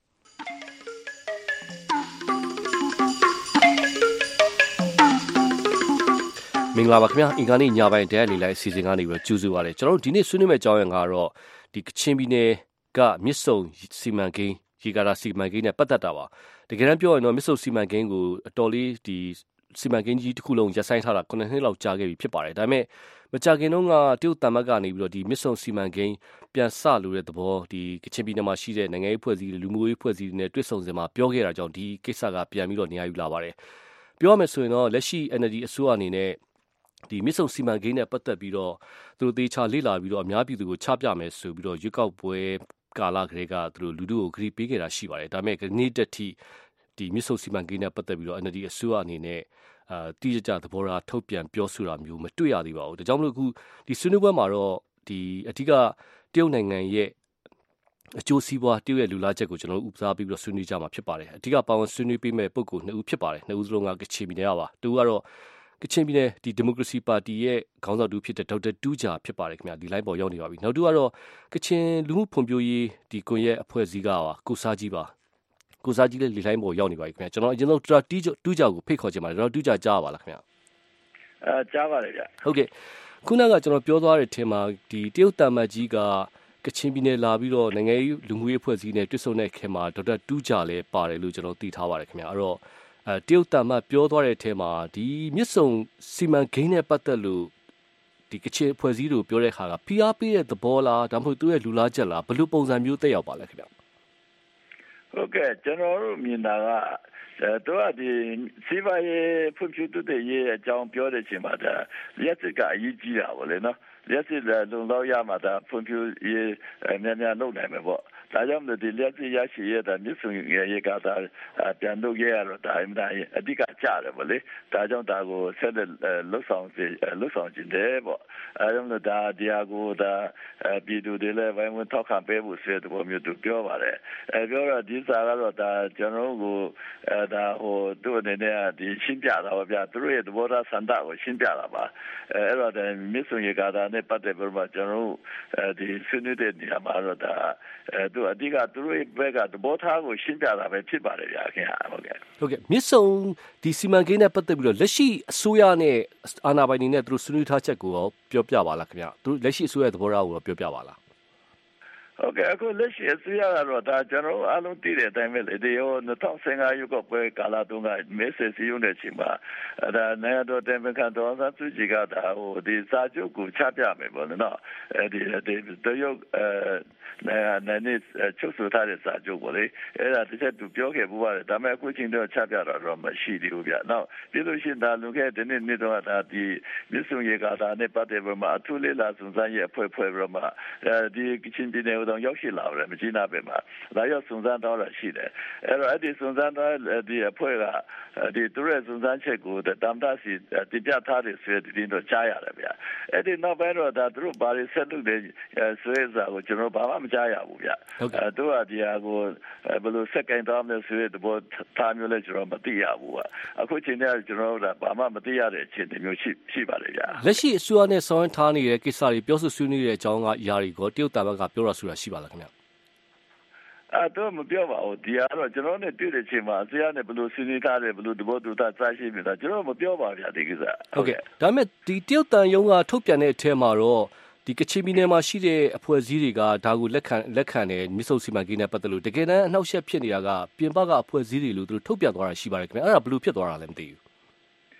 ။မင်္ဂလာပါခင်ဗျာအင်္ဂါနေ့ညပိုင်းဒိုင်လီလိုင်းစီစဉ်ကနေပြီးတော့ကြိုးစားပါရစေ။ကျွန်တော်တို့ဒီနေ့ဆွေးနွေးမယ့်အကြောင်းအရာကတော့ဒီကချင်ပြည်နယ်ကမြစ်ဆုံစီမံကိန်းရေကာတာစီမံကိန်းနဲ့ပတ်သက်တာပါတကယ်တမ်းပြောရင်တော့မြစ်ဆုံစီမံကိန်းကိုအတော်လေးဒီစီမံကိန်းကြီးတစ်ခုလုံးရပ်ဆိုင်းထားတာ9နှစ်လောက်ကြာခဲ့ပြီဖြစ်ပါတယ်ဒါပေမဲ့မကြာခင်တုန်းကတရုတ်တမတ်ကနေပြီးတော့ဒီမြစ်ဆုံစီမံကိန်းပြန်ဆလို့တဲ့သဘောဒီကချင်ပြည်နယ်မှာရှိတဲ့နိုင်ငံရေးဖွဲ့စည်းလူမှုရေးဖွဲ့စည်းတွေနဲ့တွေ့ဆုံစင်မှာပြောခဲ့တာကြောင့်ဒီကိစ္စကပြန်ပြီးတော့နေရာယူလာပါတယ်ပြောရမယ်ဆိုရင်တော့လက်ရှိ NLD အစိုးရအနေနဲ့ဒီမြစ်ဆုံစီမံကိန်းနဲ့ပတ်သက်ပြီးတော့သူတို့သေချာလေ့လာပြီးတော့အများပြည်သူကိုချပြမယ်ဆိုပြီးတော့ရွေးကောက်ပွဲကာလကလေးကသူတို့လူထုကိုဂရုပေးခဲ့တာရှိပါတယ်ဒါပေမဲ့ဒီနေ့တက်ထိဒီမြစ်ဆုံစီမံကိန်းနဲ့ပတ်သက်ပြီးတော့ NLD အစိုးရအနေနဲ့တိကျသဘောထားထုတ်ပြန်ပြောဆိုတာမျိုးမတွေ့ရသေးပါဘူးဒါကြောင့်မလို့အခုဒီဆွေးနွေးပွဲမှာတော့ဒီအဓိကတရုတ်နိုင်ငံရဲ့အကျိုးစီးပွားတရုတ်ရဲ့လူလားချက်ကိုကျွန်တော်တို့ဥပစားပြီးပြီးတော့ဆွေးနွေးကြမှာဖြစ်ပါတယ်အဓိကပါဝင်ဆွေးနွေးပေးမဲ့ပုဂ္ဂိုလ်နှစ်ဦးဖြစ်ပါတယ်နှစ်ဦးစလုံးကကချင်ပြည်နယ်ပါတူကတော့ကချင်ပြည်နယ်ဒီဒီမိုကရေစီပါတီရဲ့ခေါင်းဆောင်တူဖြစ်တဲ့ဒေါက်တာတူးဂျာဖြစ်ပါတယ်ခင်ဗျာဒီလိုင်းပေါ်ရောက်နေပါပြီနောက်တူကတော့ကချင်လူမှုဖွံ့ဖြိုးရေးဒီကွန်ရက်အဖွဲ့အစည်းကပါကိုစားကြီးလည်းဒီလိုင်းပေါ်ရောက်နေပါပြီခင်ဗျာကျွန်တော်အရင်ဆုံးတူးဂျာကိုဖိတ်ခေါ်ချင်ပါတယ်ကျွန်တော်တူးဂျာကြားပါလားခင်ဗျာကြားပါတယ်ဗျဟုတ်ကဲ့ခုနကကျွန်တော်ပြောသွားတဲ့အထင်မှာဒီတရုတ်တမတ်ကြီးကကချင်ပြည်နယ်လာပြီးတော့နိုင်ငံရေးလူမှုရေးအဖွဲ့အစည်းနဲ့တွေ့ဆုံတဲ့ခင်မှာဒေါက်တာတူးဂျာလည်းပါတယ်လို့ကျွန်တော်သိထားပါတယ်ခင်ဗျာအဲ့တော့တရုတ်တမတ်ပြောသွားတဲ့အထဲမှာဒီမြစ်ဆုံစီမံကိန်းနဲ့ပတ်သက်လို့ဒီကချင်အဖွဲ့အစည်းတို့ပြောတဲ့ခါကဖိအားပေးတဲ့သဘောလားဒါမှမဟုတ်သူရဲ့လူလားချက်လားဘယ်လိုပုံစံမျိုးသက်ရောက်ပါလဲခင်ဗျဟုတ်ကဲ့ကျွန်တော်တို့မြင်တာကတော့ဒီစီဗာရေးဖွံ့ဖြိုးတိုးတက်ရေးအကြောင်းပြောတဲ့အချိန်မှာဒါလက်စစ်ကအရေးကြီးတာပေါ့လေနော်လက်စစ်လုံလောက်ရမှာဒါဖွံ့ဖြိုးရေးများလုပ်နိုင်မယ်ပေါ့ဒါကြောင့်ဒီလက်စစ်ရရှိရတဲ့မြစ်ဆုံရေကာတာပြန်လုပ်ရတော့ဒါအဓိကကျတယ်ပေါ့လေဒါကြောင့်ဒါကိုဆက်လက်လှုပ်ဆောင်ခြင်းတယ်ပေါ့အဲကြောင့်ဒါဒီဟာကိုဒါပြည်သူတွေလည်းဝိုင်းဝန်းထောက်ခံပေးဖို့ဆိုတဲ့ပုံမျိုးသူပြောပါတယ်ပြောတော့ဒီစာကတော့ဒါကျွန်တော်တို့ဒါဟိုတို့အနေနဲ့ဒီရှင်းပြတာပါဗျာသူတို့ရဲ့သဘောထားဆန္ဒကိုရှင်းပြတာပါအဲ့တော့မြစ်ဆုံရေကာတာနဲ့ပတ်သက်ပြီးတော့ကျွန်တော်တို့ဒီဆွေးနွေးတဲ့နေရာမှာတော့ဒါသူအဓိကသူတို့ဘက်ကသဘောထားကိုရှင်းပြတာပဲဖြစ်ပါတယ်ဗျာခင်ဗျာဟုတ်ကဲ့မြစ်ဆုံဒီစီမံကိန်းနဲ့ပတ်သက်ပြီးတော့လက်ရှိအစိုးရနဲ့အာဏာပိုင်တွေနဲ့သူတို့ဆွေးနွေးထားချက်ကိုရောပြောပြပါလားခင်ဗျာသူလက်ရှိအစိုးရသဘောထားကိုရောပြောပြပါလားဟုတ်ကဲ့အခုလက်ရှိအစိုးရကတော့ဒါကျွန်တော်အားလုံးသိတဲ့အတိုင်းပဲလေဒီ2015ရွေးကောက်ပွဲကာလတုန်းကမဲဆယ်စည်းရုံးတဲ့အချိန်မှာဒါနိုင်ငံတော်တိုင်ပင်ခံတော်ဆန်းစုကြည်ကဒါဟိုဒီစာချုပ်ကိုချပြမယ်ပေါ့နော်ဒီတရုတ်နိုင်ငံချုပ်ဆိုထားတဲ့စာချုပ်ပေါ့လေအဲ့ဒါတစ်ချက်သူပြောခဲ့ဘူးပါတယ်ဒါပေမဲ့အခုချိန်တော့ချပြတာတော့မရှိသေးဘူးဗျနောက်ပြီးလို့ရှိရင်ဒါလူခဲ့တဲ့နေ့တော့ဒါဒီမြစ်ဆုံရေကာတာနဲ့ပတ်သက်ပြီးမှအထူးလေးလာစုံစမ်းရေးအဖွဲ့ဖွဲ့ပြီးမှဒီကချင်ပြည်နယ်တော့ရောက်ရှိလာတယ်မကြီးနာပဲမှာဒါရောက်စုံစမ်းတော့ရှိတယ်အဲ့တော့အဲ့ဒီစုံစမ်းတော့ဒီအဖွဲ့ကဒီသူရဲ့စုံစမ်းချက်ကိုတမ်တာစီတင်ပြထားတယ်ဆိုတဲ့ဒီတော့ကြားရတယ်ဗျအဲ့ဒီနောက်ပိုင်းတော့ဒါသူတို့ဘာတွေဆက်လုပ်တယ်ဆိုတဲ့စာကိုကျွန်တော်ဘာမှမကြားရဘူးဗျသူကဒီဟာကိုဘယ်လိုစက်ကင်တောင်းလဲဆိုတဲ့ဘောထားမျိုးလဲကျွန်တော်မသိရဘူးအခုချိန်ထဲကျွန်တော်တို့ဘာမှမသိရတဲ့အခြေအနေမျိုးရှိပါတယ်ဗျလက်ရှိအစိုးရနဲ့ဆောင်းထားနေတဲ့ကိစ္စတွေပြောဆိုဆွေးနွေးတဲ့အကြောင်းကຢာတွေကိုတရုတ်တာဘက်ကပြောရဆိုတာရှိပါလားခင်ဗျတော့မပြောပါဘူးဒီကတော့ကျွန်တော်နဲ့တွေ့တဲ့ချိန်မှာအစိုးရနဲ့ဘယ်လိုဆွေးနွေးထားတယ်ဘယ်လိုသဘောတူတာစရှိပြီလားကျွန်တော်မပြောပါဗျာဒီကိစ္စဟုတ်ကဲ့ဒါပေမဲ့ဒီတရုတ်တန်ယုံကထုတ်ပြန်တဲ့အထက်မှာတော့ဒီကချင်ပြည်နယ်မှာရှိတဲ့အဖွဲ့အစည်းတွေကဒါကိုလက်ခံတယ်မြစ်ဆုံစီမံကိန်းနဲ့ပတ်သက်လို့တကယ်တမ်းအနှောက်အယှက်ဖြစ်နေတာကပြင်ပကအဖွဲ့အစည်းတွေလို့သူတို့ထုတ်ပြန်သွားတာရှိပါတယ်ခင်ဗျအဲ့ဒါဘယ်လိုဖြစ်သွားတာလဲမသိဘူးဟ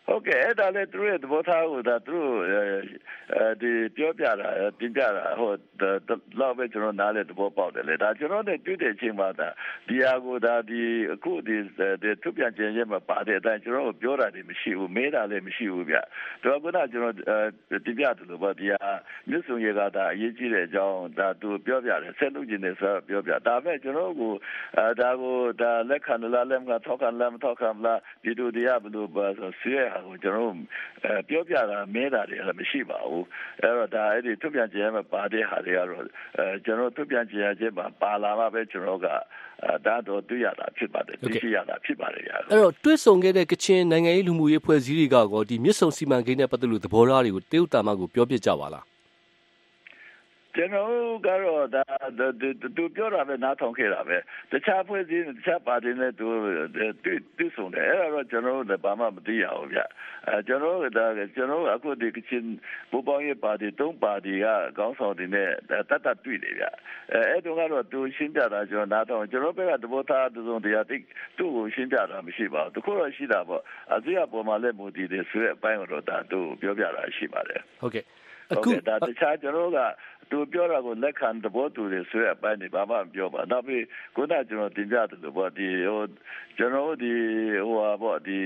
ဟုတ်ကဲ့ဒါလည်းသူတို့ရဲ့သဘောထားကိုဒါသူတို့ဒီပြောပြတာတင်ပြတာဟိုလောက်ပဲကျွန်တော်နားလဲသဘောပေါက်တယ်လေဒါကျွန်တော်နဲ့တွေ့တဲ့အချိန်မှာဒါဒီဟာကိုဒါဒီအခုဒီသူပြန်ကျင်ရဲမှာပါတဲ့အတိုင်းကျွန်တော်ပြောတာတွေမရှိဘူးမေးတာလည်းမရှိဘူးဗျတော့ခုနကျွန်တော်တင်ပြတယ်လို့ပေါ့ဒီဟာမြစ်စုံရေကဒါအရေးကြီးတဲ့အကြောင်းဒါသူပြောပြတယ်ဆက်လုပ်ခြင်းနဲ့ဆိုပြောပြဒါမဲ့ကျွန်တော်ကိုဒါကိုဒါလက်ခံလားလက်မထောက်ခံလားမထောက်ခံလားဒီလိုတရားဘယ်လိုပါဆိုဆွေးကိုကျွန်တော်ပြောပြတာမဲတာတွေလည်းမရှိပါဘူးအဲ့တော့ဒါအဲ့ဒီသူပြန်ကျင်မှာပါတဲ့ဟာတွေကတော့ကျွန်တော်သူပြန်ကျင်ရခြင်းမှာပါလာမှပဲကျွန်တော်ကဒါတော့တွေ့ရတာဖြစ်ပါတယ်သိရှိရတာဖြစ်ပါတယ်ဗျာအဲ့တော့တွေ့ဆုံခဲ့တဲ့ကချင်နိုင်ငံရေးလူမှုရေးဖွဲ့စည်းတွေကကောဒီမြစ်ဆုံစီမံကိန်းနဲ့ပတ်သက်လို့သဘောထားတွေကိုတရုတ်တာမကိုပြောပြကြပါလားကျွန်တော်ကတော့ဒါသူပြောတာပဲနားထောင်ခဲ့တာပဲတခြားဖွဲ့စည်းတခြားပါတီနဲ့သူတွေ့ဆုံတယ်အဲ့တော့ကျွန်တော်လည်းဘာမှမသိရဘူးဗျကျွန်တော်အခုဒီကချင်ပူပေါင်းရေးပါတီ၃ပါတီကခေါင်းဆောင်တွေနဲ့တတ်တွေ့တယ်ဗျအဲ့တော့ကတော့သူရှင်းပြတာကျွန်တော်နားထောင်ကျွန်တော်ဘက်ကသဘောထားသူတို့တရားသူ့ကိုရှင်းပြတာမရှိပါဘူးတခုတော့ရှိတာပေါ့အစိုးရပေါ်မှာလည်းမူတည်တယ်ဆိုတဲ့အပိုင်းတော့ဒါသူပြောပြတာရှိပါတယ်ဟုတ်ကဲ့အခုဒါတခြားကျွန်တော်ကသူပြောတာကိုလက်ခံသဘောတူတယ်ဆိုတဲ့အပိုင်းတွေဘာမှမပြောပါနောက်ပြီးခုနကျွန်တော်တင်ပြတယ်လို့ပေါ့ဒီဟိုကျွန်တော်ဒီဟိုဟာပေါ့ဒီ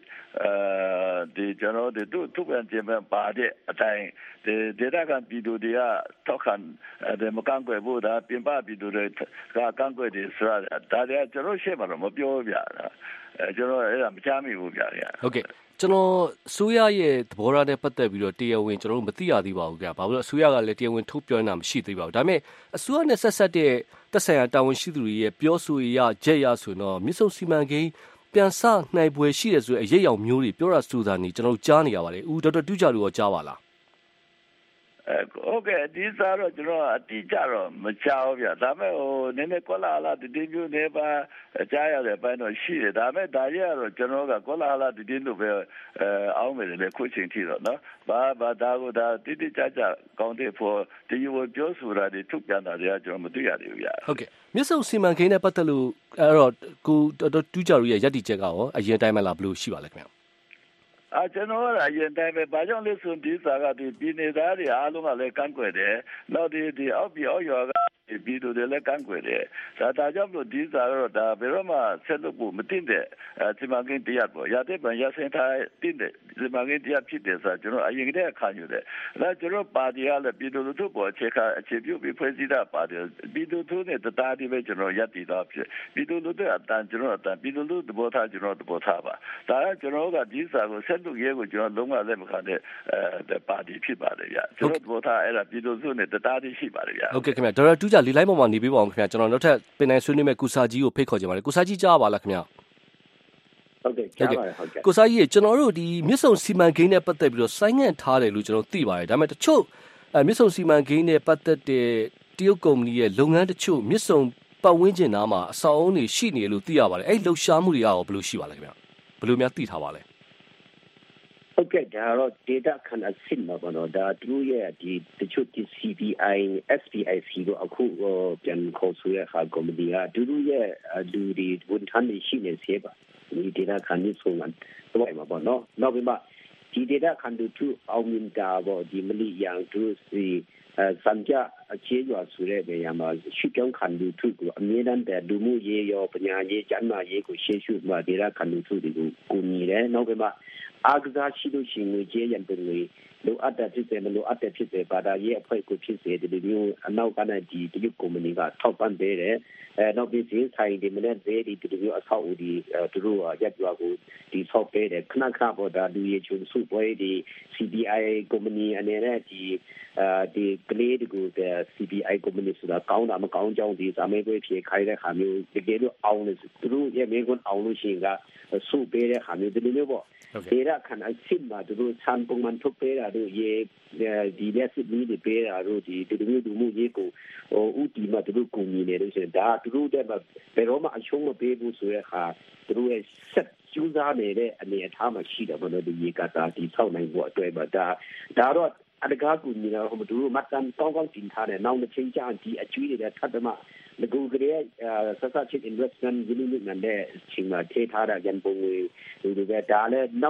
ကျွန်တော်ဒီသူ့ပြန်ကျင်ပါတဲ့အတိုင်းဒီဒေတာကပြည်သူတွေကထောက်ခံမကန့်ကွက်ဘူးဒါပြင်ပပြည်သူတွေကကန့်ကွက်တယ်ဆိုတာဒါတွေကကျွန်တော်ရှေ့မှာတော့မပြောပြတာကျွန်တော်အဲ့ဒါမချမ်းမိဘူးဗျာဟုတ်ကဲ့ကျွန်တော်အစိုးရရဲ့သဘောထားနဲ့ပတ်သက်ပြီးတော့တရားဝင်ကျွန်တော်တို့မသိရသေးပါဘူးခင်ဗျာ။ဘာလို့လဲအစိုးရကလည်းတရားဝင်ထုတ်ပြောနေတာမရှိသေးပါဘူး။ဒါပေမဲ့အစိုးရနဲ့ဆက်တဲ့သက်ဆိုင်ရာတာဝန်ရှိသူတွေရဲ့ပြောဆိုရချက်ရဆိုတော့မြစ်ဆုံစီမံကိန်းပြန်ဆနိုင်ပွဲရှိတယ်ဆိုတဲ့အရေးအယောင်မျိုးတွေပြောတာဆိုတာနေကျွန်တော်တို့ကြားနေရပါတယ်။ဦးဒေါက်တာတူးကြလူရောကြားပါလားဟုတ်ကဲ့ဒီစားတော့ကျွန်တော်အတိအကျတော့မကြောက်ဗျာဒါပေမဲ့ဟိုနည်းနည်းကောလာလာဒီမျိုးနေပါကြားရတဲ့ပိုင်းတော့ရှိတယ်ဒါပေမဲ့ဒါရတော့ကျွန်တော်ကကောလာလာဒီလိုပဲအောင်းမယ်လေခုချိန်ထိတော့နော်ဘာဒါကိုဒါတိတိကျကျကောင်းတဲ့ဖို့ဒီလိုပြောဆိုတာတွေထုတ်ပြန်တာတွေကကျွန်တော်မသိရသေးဘူးဗျာဟုတ်ကဲ့မြစ်ဆုံစီမံကိန်းနဲ့ပတ်သက်လို့အဲ့တော့ကိုဒေါက်တာတူးကြလူရဲ့ယက်တီချက်ကရောအရင်တိုင်းမှလားဘယ်လိုရှိပါလဲခင်ဗျာကျွန်တော်ကအရင်တိုင်းပဲဘာကြောင့်လဲဆိုဒီစာကဒီပြည်နေသားတွေအားလုံးကလည်းကန့်ကွက်တယ်နောက်ဒီအောက်ရွာကပြည်သူတွေလည်းကန့်ကွက်တယ်ဒါကြောင့်လို့ဒီစာတော့ဒါဘယ်တော့မှဆက်လို့မတင်တဲ့စီမံကိန်းတရားပေါ့ရတဲ့ဗန်ရစင်ထားတင်တဲ့စီမံကိန်းတရားဖြစ်တယ်ဆိုကျွန်တော်အရင်ကတည်းကခံယူတယ်ဒါကျွန်တော်ပါတီကလည်းပြည်သူလူထုပေါ်အခြေပြုပြီးဖွဲ့စည်းတာပါတယ်ပြည်သူထုနဲ့တရားတွေပဲကျွန်တော်ရပ်တည်တော့ဖြစ်ပြည်သူလူထုအတန်ကျွန်တော်အတန်ပြည်သူလူထုသဘောထားကျွန်တော်သဘောထားပါဒါကကျွန်တော်ကဒီစာကိုဆက်လို့ရဲကိုကျွန်တော်လုံးဝလက်မခံတဲ့ပါတီဖြစ်ပါတယ်ဗျကျွန်တော်သဘောထားအဲ့ဒါပြည်သူလူထုနဲ့တရားတွေရှိပါတယ်ဗျဟုတ်ကဲ့ခင်ဗျာဒေါက်တာတူးကြလီလိုက်ပေါ်မှာနေပေးပါအောင်ခင်ဗျာကျွန်တော်နောက်ထပ်ပင်နိုင်ဆွေးနွေးမဲ့ကုစာကြီးကိုဖိတ်ခေါ်ကြပါတယ်ကုစာကြီးကြားပါလားခင်ဗျာဟုတ်ကဲ့ကြားပါတယ်ဟုတ်ကဲ့ကုစာကြီးကျွန်တော်တို့ဒီမြစ်ဆုံစီမံကိန်းနဲ့ပတ်သက်ပြီးတော့ဆိုင်းငံ့ထားတယ်လို့ကျွန်တော်သိပါတယ်ဒါပေမဲ့တချို့မြစ်ဆုံစီမံကိန်းနဲ့ပတ်သက်တဲ့တရုတ်ကုမ္ပဏီရဲ့လုပ်ငန်းတချို့မြစ်ဆုံပတ်ဝန်းကျင်နားမှာအဆောက်အုံတွေရှိနေလို့သိရပါတယ်အဲ့လှုပ်ရှားမှုတွေရောဘယ်လိုရှိပါလဲခင်ဗျာဘယ်လိုများသိထားပါလဲဟုတ်ကဲ့ဒါတော့ data ခန့်အဆင့်မှာပေါ့နော်ဒါသူတို့ရဲ့ဒီတချို့ CBI SPIC တို့အခုပြန်ခေါ်ဆိုရခါကော်မတီကသူတို့ရဲ့လူတွေဝန်ထမ်းတွေရှိနေစေပါဒီ data ခန့်နေဆုံးမှာတော့မှာပေါ့နော်နောက်ပြီးမှဒီ data ခန့်တို့သူအောင်မြင်တာပေါ့ဒီမလီယန်သူစီစံကြအခြေရွာဆိုတဲ့နေရာမှာရှိကြောင်းခံလူထုကိုအမြဲတမ်းတဲ့လူမှုရေးရောပညာရေးကျန်းမာရေးကိုရှေ့ရှုမှာ data ခန့်လူထုတွေကိုကူညီတယ်နောက်ပြီးမှအာဂဇာရှိလို့ရှိရင်ငွေကြေးရန်ပုံတွေလိုအပ်တဲ့ဖြစ်တယ်မလိုအပ်တဲ့ဖြစ်တယ်ဘာသာရေးအဖွဲ့ကိုဖြစ်စေဒီလိုမျိုးအနောက်ကနဲ့ဒီတရုတ်ကုမ္ပဏီကထောက်ပံ့ပေးတယ်နောက်ပြီးဈေးဆိုင်ဒီမနေ့ဈေးဒီလိုအဆောက်အဦဒီသူတို့ရက်ရွာကိုဒီဆောက်ပေးတယ်ခဏခဏပေါ်တာလူရချုံစုပွဲဒီ CBI ကုမ္ပဏီအနေနဲ့ဒီကလေးတွေကို CBI ကုမ္ပဏီဆိုတာကောင်းတာမကောင်းကြောင်းဒီစာမေးပွဲဖြေခိုင်းတဲ့ခါမျိုးတကယ်လို့အောင်လို့သူတို့ရဲ့မေးခွန်းအောင်လို့ရှိရင်ကစုပေးတဲ့ခါမျိုးဒီလိုမျိုးပေါ့ဒေတာခန့်အဆင့်မှာသူတို့ဆန်ပုံမှန်ထုတ်ပေးတာတို့ရေဒီလက်စစ်မီးတွေပေးတာတို့ဒီလိုမျိုးလူမှုရေးကိုဥတီမှာသူတို့ကူညီနေလို့ဆိုရင်ဒါသူတို့တဲ့ဘယ်တော့မှအရှုံးမပေးဘူးဆိုတဲ့အခါသူတို့ရဲ့ဆက်ကျူးစားနေတဲ့အနေအထားမှာရှိတယ်ဘယ်လိုဒီရေကတာဒီဆောက်နိုင်ဖို့အတွက်ပါဒါတော့အတကားကူညီတာဟိုသူတို့မှတ်တမ်းကောင်းကောင်းတင်ထားတယ်နောက်တစ်ချိန်ကြာဒီအကျွေးတွေထပ်တယ်မှာငကူကလေးဆက်ဆက်ချစ် investment ဒီလိုမျိုးနဲ့ချိန်မှာထည့်ထားတာရန်ပုံငွေဒီလိုပဲဒါလည်းနောက်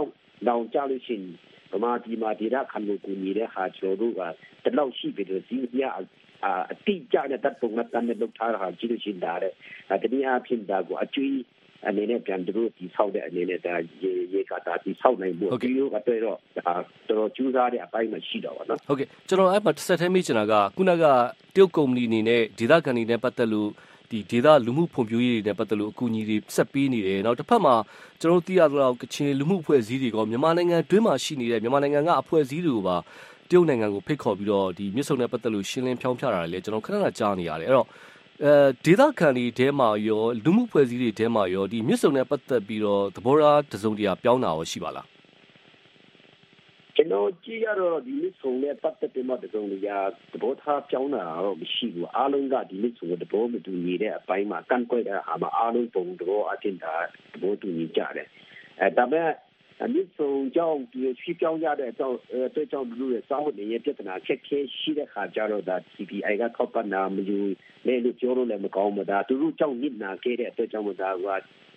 နောင်ကြလို့ရှိရင်ဗမာပြည်မှာဒေသခံလူကူညီတဲ့ဟာကျွန်တော်တို့ကတလောက်ရှိပြီးတော့စီးရအတိအကျနဲ့တတ်ပုံနဲ့တန်တဲ့လောက်ထားတာကြည့်လို့ရှိရင်ဒါတနည်းအားဖြင့်ဒါကိုအကျွေးအနေနဲ့ပြန်တို့ဒီဆောက်တဲ့အနေနဲ့ဒါရေကတာဒီဆောက်နိုင်ဖို့ဒီလိုကတော့တော်ကျူးစားတဲ့အပိုင်းမှာရှိတော့ပါနော်ဟုတ်ကဲ့ကျွန်တော်အဲ့မှာတစ်ဆက်တည်းမိချင်တာကခုနကတရုတ်ကုမ္ပဏီအနေနဲ့ဒေသခံတွေနဲ့ပတ်သက်လို့ဒီဒေသလူမှုဖွံ့ဖြိုးရေးတွေနဲ့ပတ်သက်လို့အကူအညီတွေဆက်ပေးနေတယ်နောက်တစ်ဖက်မှာကျွန်တော်သိရသလောက်ကချင်လူမှုအဖွဲ့အစည်းတွေကမြန်မာနိုင်ငံတွင်းမှာရှိနေတဲ့မြန်မာနိုင်ငံကအဖွဲ့အစည်းတွေကိုပါတရုတ်နိုင်ငံကိုဖိတ်ခေါ်ပြီးတော့ဒီမြစ်ဆုံနဲ့ပတ်သက်လို့ရှင်းလင်းဖြောင်းဖြတာလည်းကျွန်တော်ခဏခဏကြားနေရတယ်အဲ့တော့ဒေသခံတွေထဲမှာရောလူမှုဖွဲ့စည်းတွေထဲမှာရောဒီမြစ်ဆုံနဲ့ပတ်သက်ပြီးတော့သဘောထားတစုံတရာပြောင်းတာရောရှိပါလားကျွန်တော်ကြည့်ရတော့ဒီမြစ်ဆုံနဲ့ပတ်သက်ပြီးမှတစုံတရာသဘောထားပြောင်းတာတော့မရှိဘူးအားလုံးကဒီမြစ်ဆုံကိုသဘောမတူညီတဲ့အပိုင်းမှာကန့်ကွက်တဲ့ဟာမှာအားလုံးပုံသဘောအချင်းတာသဘောတူညီကြတယ်ဒါပေမဲ့မြစ်ဆုံကြောင့်ဒီရွှေ့ပြောင်းရတဲ့အကြောင်းအတွက်ကြောင့်လူတွေစောင့်နေတဲ့ပြဿနာချက်ခဲရှိတဲ့ခါကြတော့ဒါ CPI ကထောက်ပံ့တာမယူလဲလို့ပြောလို့လည်းမကောင်းဘူးဒါသူတို့ကြောင့်နစ်နာခဲ့တဲ့အတွက်ကြောင့်ဒါက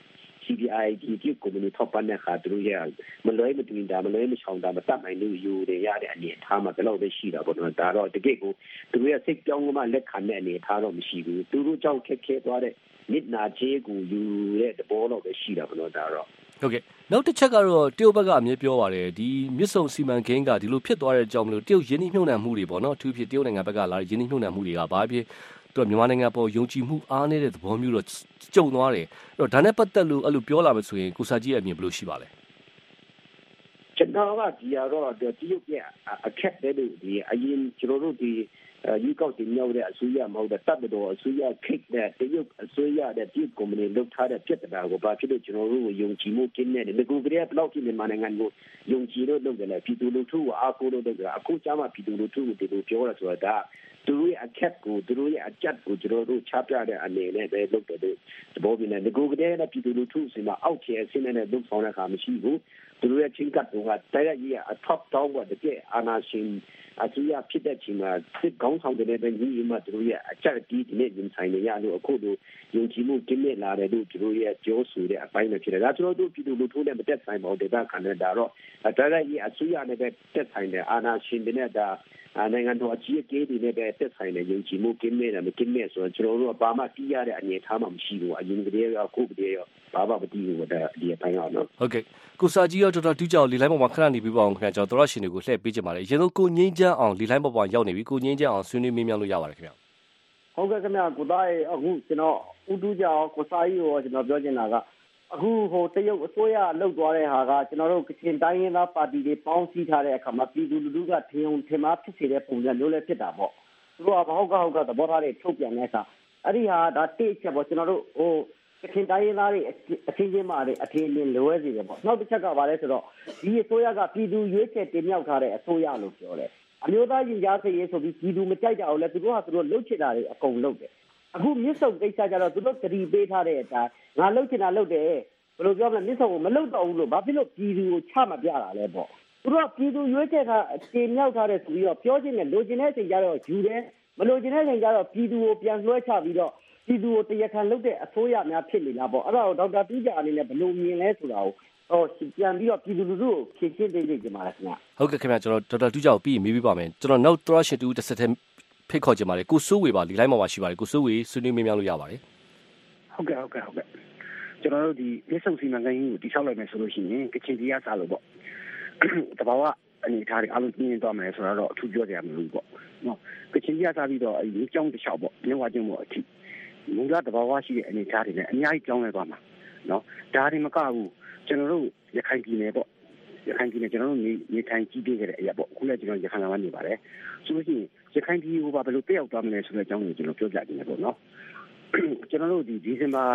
CPI ဒီကုမ္ပဏီထောက်ပံ့တဲ့ခါသူတို့ရမလွဲမသွင်းတာမလွဲမချောင်တာမတတ်နိုင်လို့ယူရတဲ့အနေအထားမှာဘယ်လောက်ပဲရှိတာပေါ့နော်ဒါတော့တကယ့်ကိုသူတို့ရစိတ်ပြောင်းမှလက်ခံတဲ့အနေအထားတော့မရှိဘူးသူတို့ကြောင့်ခက်ခဲသွားတဲ့နစ်နာချေကိုယူတဲ့သဘောတော့ပဲရှိတာပေါ့နော်ဒါတော့ဟုတ်ကဲ့နောက်တစ်ချက်ကတော့တရုတ်ဘက်ကအမြဲပြောပါတယ်ဒီမြစ်ဆုံစီမံကိန်းကဒီလိုဖြစ်သွားတဲ့အကြောင်းမလို့တရုတ်ရင်းနှီးမြှုပ်နှံမှုတွေပေါ့နော်အထူးဖြစ်တရုတ်နိုင်ငံဘက်ကလာရင်းနှီးမြှုပ်နှံမှုတွေကဘာဖြစ်သူကမြန်မာနိုင်ငံပေါ်ယုံကြည်မှုအားနည်းတဲ့သဘောမျိုးတော့ကြုံသွားတယ်အဲ့တော့ဒါနဲ့ပတ်သက်လို့အဲ့လိုပြောလာမယ်ဆိုရင်ကိုစာကြီးရဲ့အမြင်ဘယ်လိုရှိပါလဲကျွန်တော်ကဒီကတော့တရုတ်ရဲ့အခက်တဲ့ဒီအရင်ကျွန်တော်တို့ဒီယူကောက်တင်ရောက်တဲ့အစိုးရမဟုတ်တဲ့တပ်တော်အစိုးရခိတ်တဲ့တရုတ်အစိုးရတဲ့ဒီကုမ္ပဏီလုပ်ထားတဲ့ဖြစ်တာကိုဘာဖြစ်လို့ကျွန်တော်တို့ယုံကြည်မှုကင်းနေတယ်ဒီကုကရေဘလောက်ဖြစ်မြန်မာနိုင်ငံကိုယုံကြည်လို့လုပ်တယ်လေပြည်သူလူထုကိုအားကိုးလို့လုပ်တယ်အခုကျမှပြည်သူလူထုကိုဒီလိုပြောရဆိုတာသူတို့ရဲ့အခက်ကိုသူတို့ရဲ့အကြက်ကိုကျွန်တော်တို့ချပြတဲ့အနေနဲ့ပဲလုပ်တယ်လို့သဘောပြနေဒီကုကရေနဲ့ပြည်သူလူထုစီမှာအောက်ခြေအဆင့်နဲ့လုပ်ဆောင်တဲ့အခါမရှိဘူးသူတို့ရဲ့ချင်းကတ်ကတရားကြီးအထောက်တောင်းတဲ့ကဲအာနာရှင်အစိုးရဖြစ်တဲ့ချိန်မှာစစ်ကောင်းဆောင်တဲ့ညီအမတို့ရဲ့အချက်အတီးဒီနေ့ရင်ဆိုင်နေရလို့အခုလိုယုံကြည်မှုကင်းမဲ့လာတယ်လို့တို့ရဲ့ကြောဆိုတဲ့အပိုင်းနဲ့ဖြစ်တယ်ဒါကျွန်တော်တို့ပြည်သူလူထုနဲ့မတက်ဆိုင်ပါဘူးဒေသခံနဲ့ဒါတော့တရားကြီးအစိုးရနဲ့ပဲတက်ဆိုင်တယ်အာနာရှင်တွေနဲ့ဒါနိုင်ငံတော်အကြီးအကဲတွေနဲ့ပဲတက်ဆိုင်တယ်ယုံကြည်မှုကင်းမဲ့တယ်မကင်းမဲ့ဆိုတော့ကျွန်တော်တို့အပါမတီးရတဲ့အနေထားမှမရှိဘူးအရင်ကတည်းကအခုကတည်းကဘာမှမတီးဘူးဒါဒီအပိုင်းအောင်နော်ဟုတ်ကဲ့ကိုစာကြီးရောတော်တော်တူးကြောင်လေလိုင်းပေါ်မှာခဏနေပြီးပါအောင်ခင်ဗျာကျွန်တော်တို့ရှင်တွေကိုလှည့်ပေးကြပါလေအရင်ဆုံးကိုငင်းချမ်းအောင်လေလိုင်းပေါ်မှာရောက်နေပြီကိုငင်းချမ်းအောင်ဆွေးနွေးမေးမြန်းလို့ရပါတယ်ခင်ဗျာဟုတ်ကဲ့ခင်ဗျာကိုသားရဲ့အခုကျွန်တော်ဥတူးကြောင်ကိုစာကြီးရောကျွန်တော်ပြောချင်တာကအခုတရုတ်အစိုးရလှုပ်သွားတဲ့ဟာကကျွန်တော်တို့ကချင်တိုင်းရင်းသားပါတီတွေပေါင်းစည်းထားတဲ့အခါမှာပြည်သူလူထုကထင်မှားဖြစ်စေတဲ့ပုံစံမျိုးလည်းဖြစ်တာပေါ့သူတို့ကဟုတ်ကသဘောထားတွေထုတ်ပြန်တဲ့အခါအဲ့ဒီဟာဒါတိတ်ချက်ပေါ့ကျွန်တော်တို့ကချင်တိုင်းရင်းသားတွေအချင်းချင်းမှအထင်မြင်လွဲစေတယ်ပေါ့နောက်တစ်ချက်ကဘာလဲဆိုတော့ဒီအစိုးရကပြည်သူရွေးချယ်တင်မြှောက်ထားတဲ့အစိုးရလို့ပြောတယ်အမျိုးသားရင်ကြားစေရေးဆိုပြီးပြည်သူမကြိုက်ကြအောင်လဲသူတို့ကလှုပ်ချင်တာတွေအကုန်လုပ်တယ်အခုမြစ်ဆုံကိစ္စကြတော့သူတို့တတိပေးထားတဲ့အတိုင်းငါလှုပ်ချင်တာလှုပ်တယ်ဘယ်လိုပြောမလဲမြစ်ဆုံကိုမလှုပ်တော့ဘူးလို့ဘာဖြစ်လို့ပြည်သူကိုချမပြတာလဲပေါ့သူတို့ကပြည်သူရွေးချယ်ထားတင်မြှောက်ထားတဲ့ဆိုပြီးတော့ပြောခြင်းနဲ့လိုချင်တဲ့အချိန်ကျတော့ယူတယ်မလိုချင်တဲ့အချိန်ကျတော့ပြည်သူကိုပြန်လွှဲချပြီးတော့ပြည်သူကိုတရားခံလုပ်တဲ့အစိုးရများဖြစ်နေလားပေါ့အဲ့ဒါကိုဒေါက်တာတူးကြအနေနဲ့ဘယ်လိုမြင်လဲဆိုတာကိုပြန်ပြီးတော့ပြည်သူလူထုကိုဖြည့်ရှင်းပေးနေကြပါလားခင်ဗျဟုတ်ကဲ့ခင်ဗျကျွန်တော်ဒေါက်တာတူးကြကိုပြီးမေးပြပါမယ်ကျွန်တော်နောက်သရရှင်တူတစ်ဆက်တည်းဖိတ်ခေါ်ကြပါလေကိုစိုးဝေပါဒီလိုင်းမှာပါရှိပါတယ်ကိုစိုးဝေဆွေးနွေးမေးမြန်းလို့ရပါတယ်ဟုတ်ကဲ့ကျွန်တော်တို့ဒီမြစ်ဆုံစီမံကိန်းကိုတိဆောက်လိုက်မယ်ဆိုလို့ရှိရင်ကချင်ပြည်ကစားလို့ပေါ့တဘာဝအနေထားတွေအလုံးပြင်းသွားမယ်ဆိုတော့အထူးပြောကြရမလို့ပေါ့နော်ကချင်ပြည်ကစားပြီးတော့ဒီကြောင်းတစ်လျှောက်ပေါ့မြဝကျင်းပေါ့အထိမူလတဘာဝရှိတဲ့အနေထားတွေနဲ့အများကြီးကြောင်းလဲသွားမှာနော်ဒါတွေမကဘူးကျွန်တော်တို့ရခိုင်ပြည်နယ်ပေါ့ရခိုင်ပြည်နယ်ကျွန်တော်တို့နေထိုင်ကြည့်ပေးခဲ့တဲ့အရာပေါ့အခုလည်းကျွန်တော်ရခိုင်မှာနေပါတယ်ဆိုလို့ရှိရင်ရခိုင်ပြည်ကိုဘယ်လိုတက်ရောက်သွားမလဲဆိုတဲ့အကြောင်းကိုကျွန်တော်ပြောပြနေတယ်ပေါ့နော်ကျွန်တော်တို့ဒီဇင်ဘာ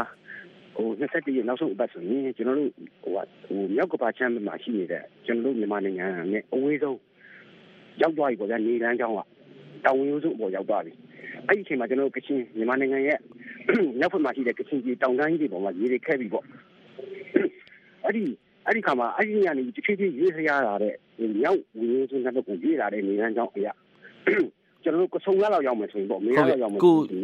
21ရက်နောက်ဆုံးအပတ်ဆိုရင်ကျွန်တော်တို့မြောက်ကပါချမ်းမှာရှိနေတဲ့ကျွန်တော်တို့မြန်မာနိုင်ငံနဲ့အဝေးဆုံးရောက်သွားပြီပေါ့ဗျာနေလမ်းကြောင်းကတောင်ဝင်းစုပေါ်ရောက်သွားပြီအဲ့ဒီအချိန်မှာကျွန်တော်တို့ကချင်မြန်မာနိုင်ငံရဲ့မြောက်ဘက်မှာရှိတဲ့ကချင်ပြည်တောင်တန်းကြီးတွေပေါ်မှာရေတွေခဲပြီပေါ့အဲ့ဒီခါမှာအဲ့ဒီညနေတဖြည်းဖြည်းရေးစရာလာတဲ့မြောက်ဝင်းစုကတော့ကိုရေးလာတဲ့နေလမ်းကြောင်းအရာကျွန်တော်တို့ကဆုံရလောက်ရောက်မယ်ဆိုရင်ပေါ့မေးရလောက်ရောက်မယ်ဆိုရင်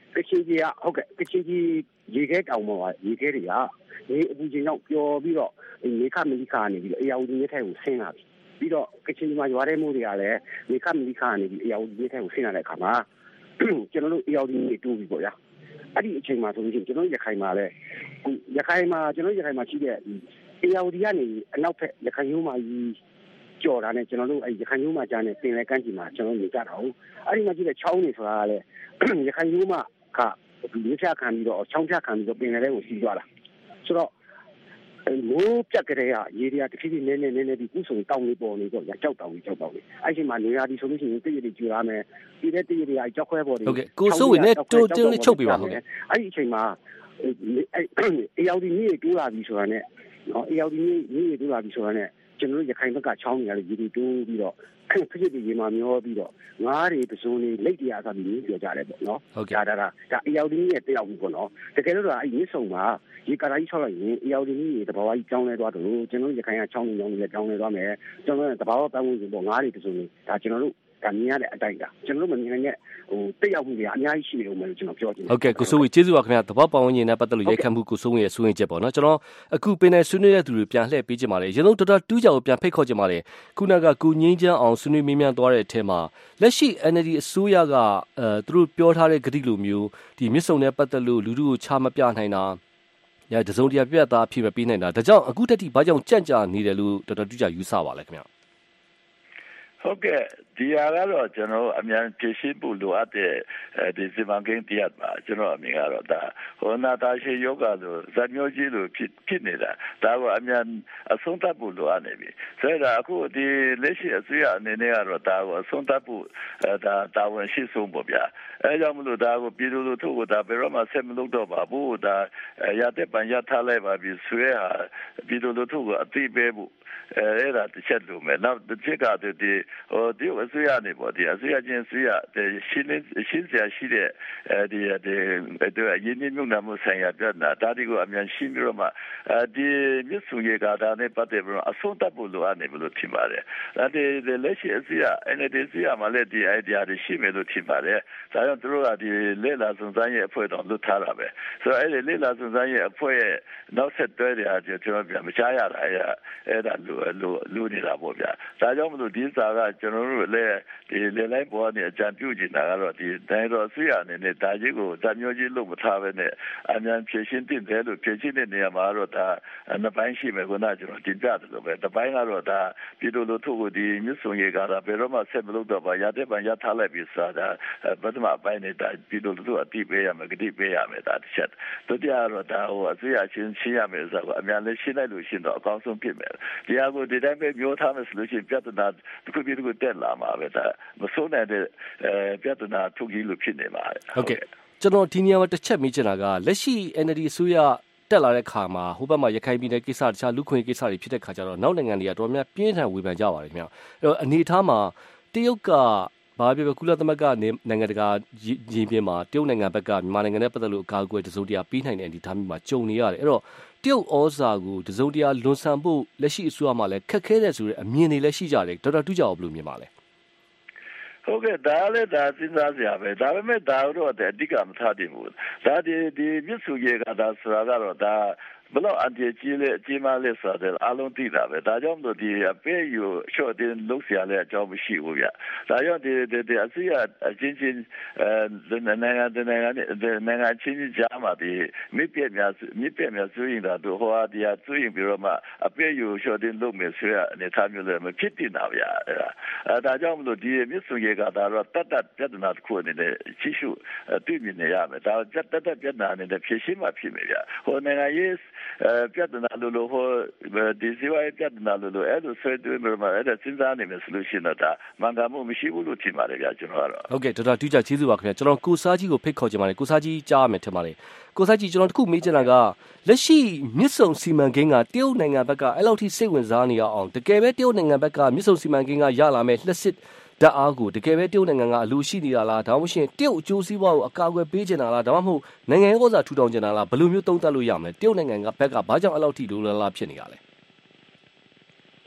ကချင်ကြီးဟုတ်ကဲ့ကချင်ကြီးရေခဲတောင်ပေါ်ပါရေခဲတွေကဒီအပူချိန်ကြောင့်ပျော်ပြီးတော့မေခမလီခါနေပြီးတော့အရာဦးကြီးထဲကိုဆင်းလာပြီပြီးတော့ကချင်ကြီးမှာရွာတဲ့မိုးတွေကလည်းမေခမလီခါနေပြီးအရာဦးကြီးထဲကိုဆင်းလာတဲ့အခါမှာကျွန်တော်တို့အရာဦးကြီးတူပြီပေါ့ဗျာအဲ့ဒီအချိန်မှာဆိုလို့ရှိရင်ကျွန်တော်ရခိုင်မှာလည်းရခိုင်မှာကျွန်တော်ရခိုင်မှာရှိတဲ့အရာဦးကြီးကနေအနောက်ဘက်ရခိုင်ရိုးမှာကြီးကြော်တာနဲ့ကျွန်တော်တို့အဲ့ရခိုင်ရိုးမှာကြားနေပင်လယ်ကမ်းခြေမှာကျွန်တော်နေကြတာဟုတ်အဲ့ဒီမှာကြည့်တဲ့ချောင်းတွေဆိုတာကလည်းရခိုင်ရိုးမှာကဒီဖြတ်ခံပြီးတော့ချောင်းဖြတ်ခံပြီးတော့ပင်လယ်ထဲကိုစီးသွားတာဆိုတော့မိုးပြတ်ကြတဲ့ရေတွေကတဖြည်းဖြည်းနည်းပြီးကုဆုံတောင်းနေပေါ်နေတော့ကြောက်တောင်းအဲ့ဒီမှာနေရာဒီဆိုလို့ရှိရင်တည့်ရည်ကြွရမယ်ဒီတဲ့တည့်ရည်တွေကကြောက်ခွဲပေါ်တွေဟုတ်ကဲ့ကိုစိုးဝင်နဲ့တိုးတင်းလေးချုပ်ပြပါဟုတ်ကဲ့အဲ့ဒီအချိန်မှာအေယော်ဒီကြီးတိုးလာပြီဆိုတာနဲ့နော်အေယော်ဒီကြီးတိုးလာပြီဆိုတာနဲ့ကျွန်တော်တို့ရခိုင်ဘက်ကချောင်းနေရလေရေတွေတိုးပြီးတော့ဖြစ်ဖြစ်ရေမှာမျောပြီးတော့ငါးတွေပစုံတွေလက်တွေအားသာပြီးပြောကြတယ်ပေါ့နော်ဟုတ်ကဲ့ဒါအေယော်ဒီကြီးရဲ့တယောက်ဘူးပေါ့နော်တကယ်လို့အဲ့ဒီမြစ်ဆုံမှာဒီကာရာကြီးဆောက်လိုက်ရင်အေယော်ဒီကြီးတွေတဘာဝကြီးကျောင်းလဲသွားတယ်လို့ကျွန်တော်ရခိုင်ကချောင်းနေကြောင်းလည်းကျောင်းလဲသွားမယ်ကျွန်တော်တဘာဝပတ်ဝန်းကျင်ပေါ့ငါးတွေပစုံတွေဒါကျွန်တော်တို့ဒါမြင်ရတဲ့အတိုင်းဒါကျွန်တော်တို့မမြင်နိုင်တဲ့တက်ရောက်မှုတွေအများကြီးရှိနေဦးမယ်လို့ကျွန်တော်ပြောချင်တယ်ဟုတ်ကဲ့ကိုစိုးဝေကျေးဇူးပါခင်ဗျာတပတ်ပတ်ဝန်းကျင်နဲ့ပတ်သက်လို့ရိုက်ခတ်မှုကိုစိုးဝေရဲ့ဆွေးနွေးချက်ပေါ့နော်ကျွန်တော်အခုပင်နယ်ဆွေးနွေးတဲ့သူတွေပြန်လှည့်ပေးချင်ပါတယ်ရေလုံးတော်တော်တူးကြကိုပြန်ဖိတ်ခေါ်ချင်ပါတယ်ခုနကကိုငင်းချမ်းအောင်ဆွေးနွေးမေးမြန်းသွားတဲ့အထက်မှာလက်ရှိ NLD အစိုးရကသူတို့ပြောထားတဲ့ဂတိလိုမျိုးဒီမြစ်ဆုံနဲ့ပတ်သက်လို့လူထုကိုချမပြနိုင်တာညတစုံတရာပြတ်သားအဖြစ်မပေးနိုင်တာဒါကြောင့်အခုတက်ထိဘာကြောင့်ကြန့်ကြာနေတယ်လို့တော်တော်တူးကြယူဆပါလဲခင်ဗျာဟုတ်ကဲ့ဒီဟာကတော့ကျွန်တော်အမြန်ဖြည့်ရှင်းဖို့လိုအပ်တဲ့ဒီစီမံကိန်းတရားပါကျွန်တော်အမြင်ကတော့ဒါဟိုနာတာရှိယောဂဆိုဇာမျိုးကြီးလိုဖြစ်နေတာဒါကအမြန်အဆုံးသတ်ဖို့လိုအပ်နေပြီဆိုတော့အခုဒီလက်ရှိအစိုးရအနေနဲ့ကတော့ဒါကိုအဆုံးသတ်ဖို့ဒါတာဝန်ရှိဆုံးပေါ့ဗျာအဲကြောင့်မလို့ဒါကိုပြည်သူလူထုကဒါဘယ်တော့မှဆက်မလုပ်တော့ပါဘူးဒါရတဲ့ပန်ရထားလိုက်ပါပြီဆွဲဟာပြည်သူလူထုကအသိပေးဖို့အဲ့ဒါတစ်ချက်လိုမယ်နောက်တစ်ချက်ကဒီအစိုးရနေပေါ့ဒီအစိုးရချင်းအစိုးရရှင်းစရာရှိတဲ့ဒီရင်းနှီးမြှုပ်နှံမှုဆိုင်ရာပြဿနာဒါတွေကိုအမြန်ရှင်းပြီးတော့မှဒီမြစ်ဆုံရေကာတာနဲ့ပတ်သက်ပြီးတော့အဆုံးသတ်ဖို့လိုအပ်နေလို့ထင်ပါတယ်ဒါဒီလက်ရှိအစိုးရ NLD အစိုးရမှာလည်းဒီ idea တွေရှိမယ်လို့ထင်ပါတယ်ဒါကြောင့်သူတို့ကဒီလေလာစုံစမ်းရေးအဖွဲ့တော်လွတ်ထားတာပဲဆိုတော့အဲ့ဒီလေလာစုံစမ်းရေးအဖွဲ့ရဲ့နောက်ဆက်တွဲတွေအားကျွန်တော်ပြန်မချရတာအဲ့ဒါလူနေတာပေါ့ဗျာဒါကြောင့်မလို့ဒီစာကကျွန်တော်တို့လည်းဒီလေလိုက်ပေါ်နေအကြံပြုနေတာကတော့ဒီတိုင်းတော်အစိုးရအနေနဲ့ဒါကြီးကိုဇာမျိုးကြီးလုပ်မထားပဲနဲ့အမြန်ဖြည့်ရှင်းတင်တယ်လို့ဖြည့်ရှင်းတဲ့နေရာမှာတော့ဒါနှစ်ပိုင်းရှိမယ်ခုနကကျွန်တော်တင်ပြတယ်လို့ပဲတစ်ပိုင်းကတော့ဒါပြည်သူလူထုကိုဒီမြစ်ဆုံရေကာတာဘယ်တော့မှဆက်မလုပ်တော့ပါရတဲ့ပန်ရထားလိုက်ပြီးဆိုတာပထမပိုင်းနေတာပြည်သူလူထုအတိပေးရမယ်ဂတိပေးရမယ်ဒါတစ်ချက်ဒုတိယကတော့ဒါဟိုအစိုးရချင်းရှင်းရမယ်ဆိုတော့အမြန်လေးရှင်းလိုက်လို့ရှင်းတော့အကောင်းဆုံးဖြစ်မယ်ဒီဟာကိုဒီတိုင်းပဲပြောထားမယ်ဆိုလို့ရှိရင်ပြဿနာတစ်ခုပြီးတစ်ခုတက်လာမှာပဲဒါမစိုးနိုင်တဲ့ပြဿနာထုတ်ကြီးလို့ဖြစ်နေပါဟုတ်ကဲ့ကျွန်တော်ဒီနေရာမှာတစ်ချက်မေးချင်တာကလက်ရှိ NLD အစိုးရတက်လာတဲ့ခါမှာဟိုဘက်မှာရခိုင်ပြည်နယ်ကိစ္စတခြားလူခွင့်ကိစ္စတွေဖြစ်တဲ့ခါကျတော့နောက်နိုင်ငံတွေကတော်များပြင်းထန်ဝေဖန်ကြပါတယ်ခင်ဗျအဲ့တော့အနေထားမှာတရုတ်ကဘာဖြစ်ကုလသမဂ္ဂနိုင်ငံတကာရင်းပြင်းမှာတရုတ်နိုင်ငံဘက်ကမြန်မာနိုင်ငံနဲ့ပတ်သက်လို့အကာအကွယ်တစုံတရာပြီးနိုင်တဲ့အနေအထားမျိုးမှာကြုံနေရတယ်အဲ့တော့တရုတ်ဩဇာကိုတစုံတရာလွန်ဆန်ဖို့လက်ရှိအစိုးရမှာလည်းခက်ခဲတဲ့ဆိုတဲ့အမြင်တွေလည်းရှိကြတယ်ဒေါက်တာတူးကြအောင်ဘယ်လိုမြင်ပါလဲဟုတ်ကဲ့ဒါလည်းဒါစဉ်းစားစရာပဲဒါပေမဲ့ဒါတော့အဓိကမထားတင်ဘူးဒါဒီမြစ်စုရေကဒါဆိုတာကတော့ဒါဘလို့အန်တီကြီးလေအကြီးမလေးဆိုတော့အလုံးသိတာပဲဒါကြောင့်မို့ဒီအပေးယူရှော့တင်လုပ်เสียလဲအကြောင်းမရှိဘူးဗျဒါကြောင့်ဒီအစီအချင်းချင်းနိုင်ငံချင်းကြားမှာဒီမြစ်ပြက်များဆိုရင်တော့ဟောဒီအဆိုရင်ပြီးတော့မှအပေးယူရှော့တင်လုပ်မယ်ဆိုရအနေထားမျိုးလည်းမဖြစ်တင်တာဗျဒါကြောင့်မို့ဒီမြစ်စုရေကဒါတော့တတ်ပြဿနာတစ်ခုအနေနဲ့ရှိရှုတွေ့မြင်နေရမယ်ဒါတတ်ပြဿနာအနေနဲ့ဖြေရှင်းမှဖြစ်မယ်ဗျဟိုနိုင်ငံရေးပြဿနာလို့ဟိုဒီစီဝိုင်းပြဿနာလို့အဲ့လိုဆွေးနွေးပြီးမှအဲ့ဒါစဉ်းစားနေမယ်ဆိုလို့ရှိရင်တော့မှန်ကန်မှုမရှိဘူးလို့ထင်ပါတယ်ဗျာကျွန်တော်ကတော့ဟုတ်ကဲ့ဒေါက်တာတူးကြကျေးဇူးပါခင်ဗျာကျွန်တော်ကိုစားကြီးကိုဖိတ်ခေါ်ချင်ပါတယ်ကိုစားကြီးကြားရမယ်ထင်ပါတယ်ကိုစားကြီးကျွန်တော်တခုမေးချင်တာကလက်ရှိမြစ်ဆုံစီမံကိန်းကတရုတ်နိုင်ငံဘက်ကအဲ့လောက်ထိစိတ်ဝင်စားနေရအောင်တကယ်ပဲတရုတ်နိုင်ငံဘက်ကမြစ်ဆုံစီမံကိန်းကရလာမယ်လက်စစ်ဓာတ်အားကိုတကယ်ပဲတရုတ်နိုင်ငံကအလိုရှိနေတာလားဒါမှမဟုတ်တရုတ်အကျိုးစီးပွားကိုအကာအကွယ်ပေးချင်တာလားဒါမှမဟုတ်နိုင်ငံရေးဩဇာထူထောင်ချင်တာလားဘယ်လိုမျိုးသုံးသပ်လို့ရမလဲတရုတ်နိုင်ငံကဘက်ကဘာကြောင့်အဲ့လောက်ထိလိုလားဖြစ်နေတာလဲက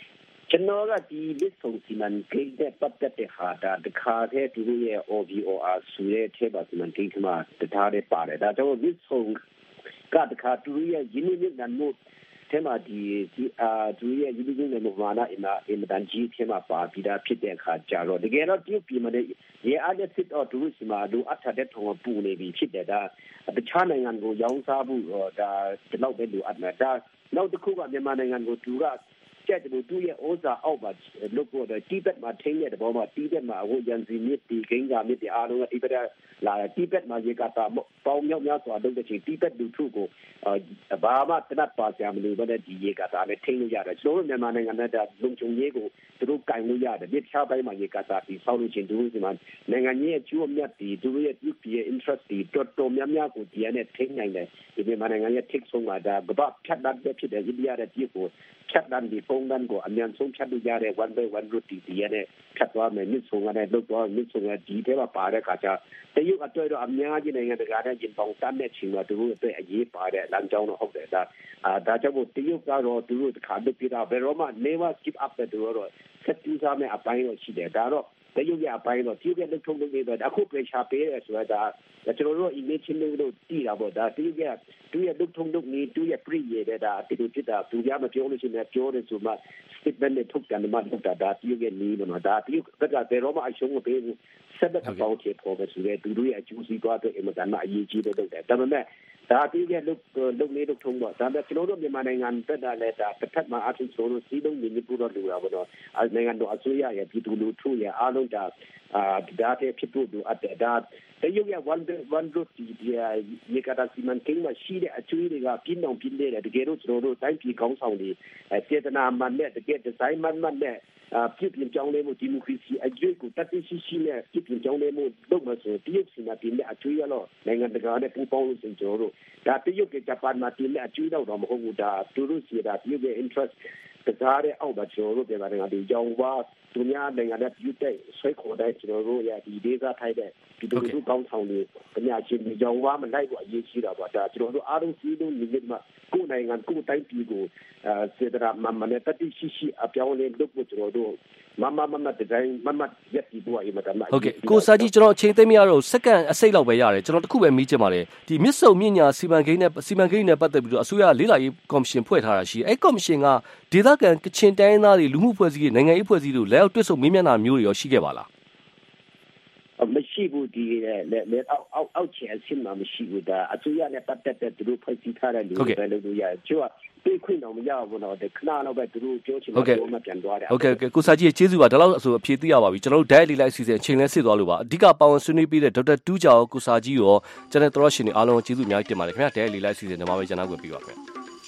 ကျွန်တော်ကဒီလစ်ဆုံစီမံကိန်းတဲ့ပတ်သက်တဲ့ဟာတခါတည်းသူတို့ရဲ့ OVOR ဆိုတဲ့ထဲပါစီမံကိန်းမှာတထားတဲ့ပါတယ်ဒါကြောင့်လစ်ဆုံကတခါသူတို့ရဲ့ရင်းနှီးမြှုပ်နှံမှုထဲမှာသူတို့ရဲ့ရင်းနှီးမြှုပ်နှံမှုမှာအင်တန်ကြီးထဲမှာပါပြီးတာဖြစ်တဲ့အခါကြတော့တကယ်တော့ဒီပြည်မှာရေအားနဲ့စစ်တော့သူတို့စီမှာလိုအပ်တဲ့ထုံပူနေပြီဖြစ်တယ်ဒါတခြားနိုင်ငံကိုရောင်းစားဖို့ဒါတော့ပဲလိုအပ်မှာဒါနောက်တစ်ခုကမြန်မာနိုင်ငံကိုသူကကျတဲ့သူရဲ့ဩဇာအောက်မှာလို့ကိုတိဘက်မှာထင်းတဲ့ဘောမှာတိဘက်မှာဟိုရန်စီမြစ်ဒီဂိမ်းကမြစ်ဒီအားလုံးကတိဘက်လာတိဘက်မှာရေကတာပေါင်းမြောက်များစွာလုပ်တဲ့ချိန်တိဘက်လူထုကိုဘာမှတနတ်ပါကြမလို့ပဲဒီရေကတာနဲ့ထင်းလို့ရတယ်ကျွန်တော်မြန်မာနိုင်ငံနဲ့ဒါလုံခြုံရေးကိုသူတို့ကင်လို့ရတယ်ဒီချားပိုင်းမှာရေကတာပြီးဆောက်လို့ချင်းသူတို့ဒီမှာနိုင်ငံကြီးရဲ့ကျိုးမြတ်ဒီသူတို့ရဲ့ပြည်ရဲ့ interest ဒီတော်များများကိုဒီနဲ့ထင်းနိုင်တယ်ဒီမြန်မာနိုင်ငံရဲ့ take ဆုံးမှာဒါကဘာဖြတ်တတ်တဲ့ဖြစ်တဲ့အိန္ဒိယရဲ့ပြည်ကိုဖြတ်တတ်ဒီပုံစံကိုအမြန်ဆုံးဖြတ်လို့ရတဲ့ one by one route ဒီနဲ့ဖြတ်သွားမယ်မြစ်ဆုံးကနေလောက်တော့မြစ်ဆုံးကဒီထဲမှာပါတဲ့အခါကျတရုတ်အတွက်တော့အများကြီးနိုင်ငံတကာနဲ့ကျင်းပတတ်တဲ့ချိန်မှာသူတို့အတွက်အရေးပါတဲ့လမ်းကြောင်းတော့ဟုတ်တယ်ဒါကြောင့်တရုတ်ကတော့သူတို့တခါလုပ်ပြတာဘယ်တော့မှ never skip up တဲ့သူတို့ဆက်တူစားမယ့်အပိုင်းတော့ရှိတယ်ဒါတော့တရုတ်ရဲ့အပိုင်းတော့တရုတ်ရဲ့လက်ထုံးလုပ်နေတော့အခု pressure ပေးရဲဆိုတာကျွန်တော်တို့ image လို့တည်တာပေါ့ဒါတရုတ်ရဲ့သူရဲ့လက်ထုံးလုပ်နေသူရဲ့ pre ရတဲ့ဒါတူဖြစ်တာသူရမပြောလို့ရှိရင်ပြောတယ်ဆိုမှ statement နဲ့ထုတ်တယ်မှထုတ်တာဒါတရုတ်ရဲ့နီးလို့ဒါတရုတ်ကဘယ်တော့မှအရှုံးမပေးဘူးဆက်တဲ့ပေါင်းချေပေါ်ပဲဆိုတဲ့သူတို့ရဲ့အကျိုးစီးပွားတွေအမှန်တမ်းအရေးကြီးတဲ့လုပ်တယ်ဒါပေမဲ့ဒါတရုတ်ရဲ့လုပ်နေထုံးတော့ဒါပေမဲ့ကျွန်တော်တို့မြန်မာနိုင်ငံတက်တာလဲဒါတစ်ဖက်မှာအထူးဆိုလို့စီးလုံးနေနေပူတော့လူတာပေါ့နော်နိုင်ငံတော်အစိုးရရဲ့ပြည်သူလူထုရဲ့အားလုံးဒါတဲ့ဖြစ်ဖို့လိုအပ်တယ်ဒါတရုတ်ရဲ့ one route ဒီရေကတာစီမံကိန်းမှာရှိတဲ့အကျိုးတွေကပြင်းအောင်ပြင်းတယ်တကယ်လို့ကျွန်တော်တို့တိုင်းပြည်ကောင်းဆောင်တွေစေတနာမှန်နဲ့တကယ်ဒီဇိုင်းမှန်နဲ့ပြည်ပြင်ကြောင်းလဲမှုဒီမိုကရေစီအကျိုးကိုတတ်သိရှိနဲ့ပြည်ပြင်ကြောင်းလဲမှုလုပ်မှဆိုတရုတ်စီမံပြင်တဲ့အကျိုးရတော့နိုင်ငံတကာနဲ့ပူးပေါင်းလို့ကျွန်တော်တို့ဒါတရုတ်ကဂျပန်မှာပြင်တဲ့အကျိုးတော့မဟုတ်ဘူးဒါသူတို့စီဒါတရုတ်ရဲ့ interest တကားတဲ့အောက်မှာကျွန်တော်တို့ပြန်လာတယ်ဒီကြောင်ဝါသူများနိုင်ငံနဲ့ပြည်တဲ့ဆွဲခေါ်တဲ့ကျွန်တော်တို့ရဲ့ဒီဒေသထိုက်တဲ့ဒီလိုမျိုးကောင်းဆောင်တွေပညာရှင်တွေကြောင်ဝါမလိုက်ဖို့အရေးကြီးတာပေါ့ဒါကျွန်တော်တို့အားလုံးစီးလုံးနေမှာကိုယ်နိုင်ငံကိုယ်တိုင်းပြည်ကိုစေတနာမှန်နဲ့တတိရှိအပြောင်းလဲလုပ်ဖို့ကျွန်တော်တို့မဒီဇိုင်းရက်ဒီဘူအီမတမဟုတ်ကဲ့ကိုစာကြီးကျွန်တော်အချိန်သိမ်းမရတော့စက္ကန့်အစိတ်လောက်ပဲရတယ်ကျွန်တော်တခုပဲမေးချင်ပါတယ်ဒီမြစ်ဆုံမြင့်ညာစီမံကိန်းနဲ့ပတ်သက်ပြီးတော့အစိုးရလေးလာရေးကော်မရှင်ဖွဲ့ထားတာရှိအဲ့ကော်မရှင်ကဒေသခံကချင်တိုင်းသားတွေလူမှုဖွဲ့စည်းရေးနိုင်ငံရေးဖွဲ့စည်းလို့လက်အောက်တွဲဆုံမေးမြန်းတာမျိုးတွေရောရှိခဲ့ပါလားမရှိဘူးဒီလက်အောက်ချင်အဆင့်မှာမရှိဘူးဒါအစိုးရနဲ့ပတ်သက်တဲ့သူတို့ဖွဲ့စည်းထားတဲ့လူတွေပဲလို့ရကျိုးပြေးခွင့်တော့မရဘူးနော်ခဏတော့ပဲသူတို့ပြောချင်တယ်ပြောမှပြန်သွားတယ်ဟုတ်ကဲ့ကိုစာကြီးကျေးဇူးပါဒါလောက်ဆိုအဖြေသိရပါပြီကျွန်တော်တို့ diet လေးလိုက်အစီအစဉ်အချိန်လဲစစ်သွားလို့ပါအဓိကပါဝင်ဆွေးနွေးပေးတဲ့ဒေါက်တာတူးကျော်ကိုစာကြီးရောကျွန်တော်တို့ရှင်တွေအားလုံးကျေးဇူးအများကြီးတင်ပါတယ်ခင်ဗျာ diet လေးလိုက်အစီအစဉ်ဒီမှာပဲကျွန်တော်ကိုပြီးပါခင်ဗျာ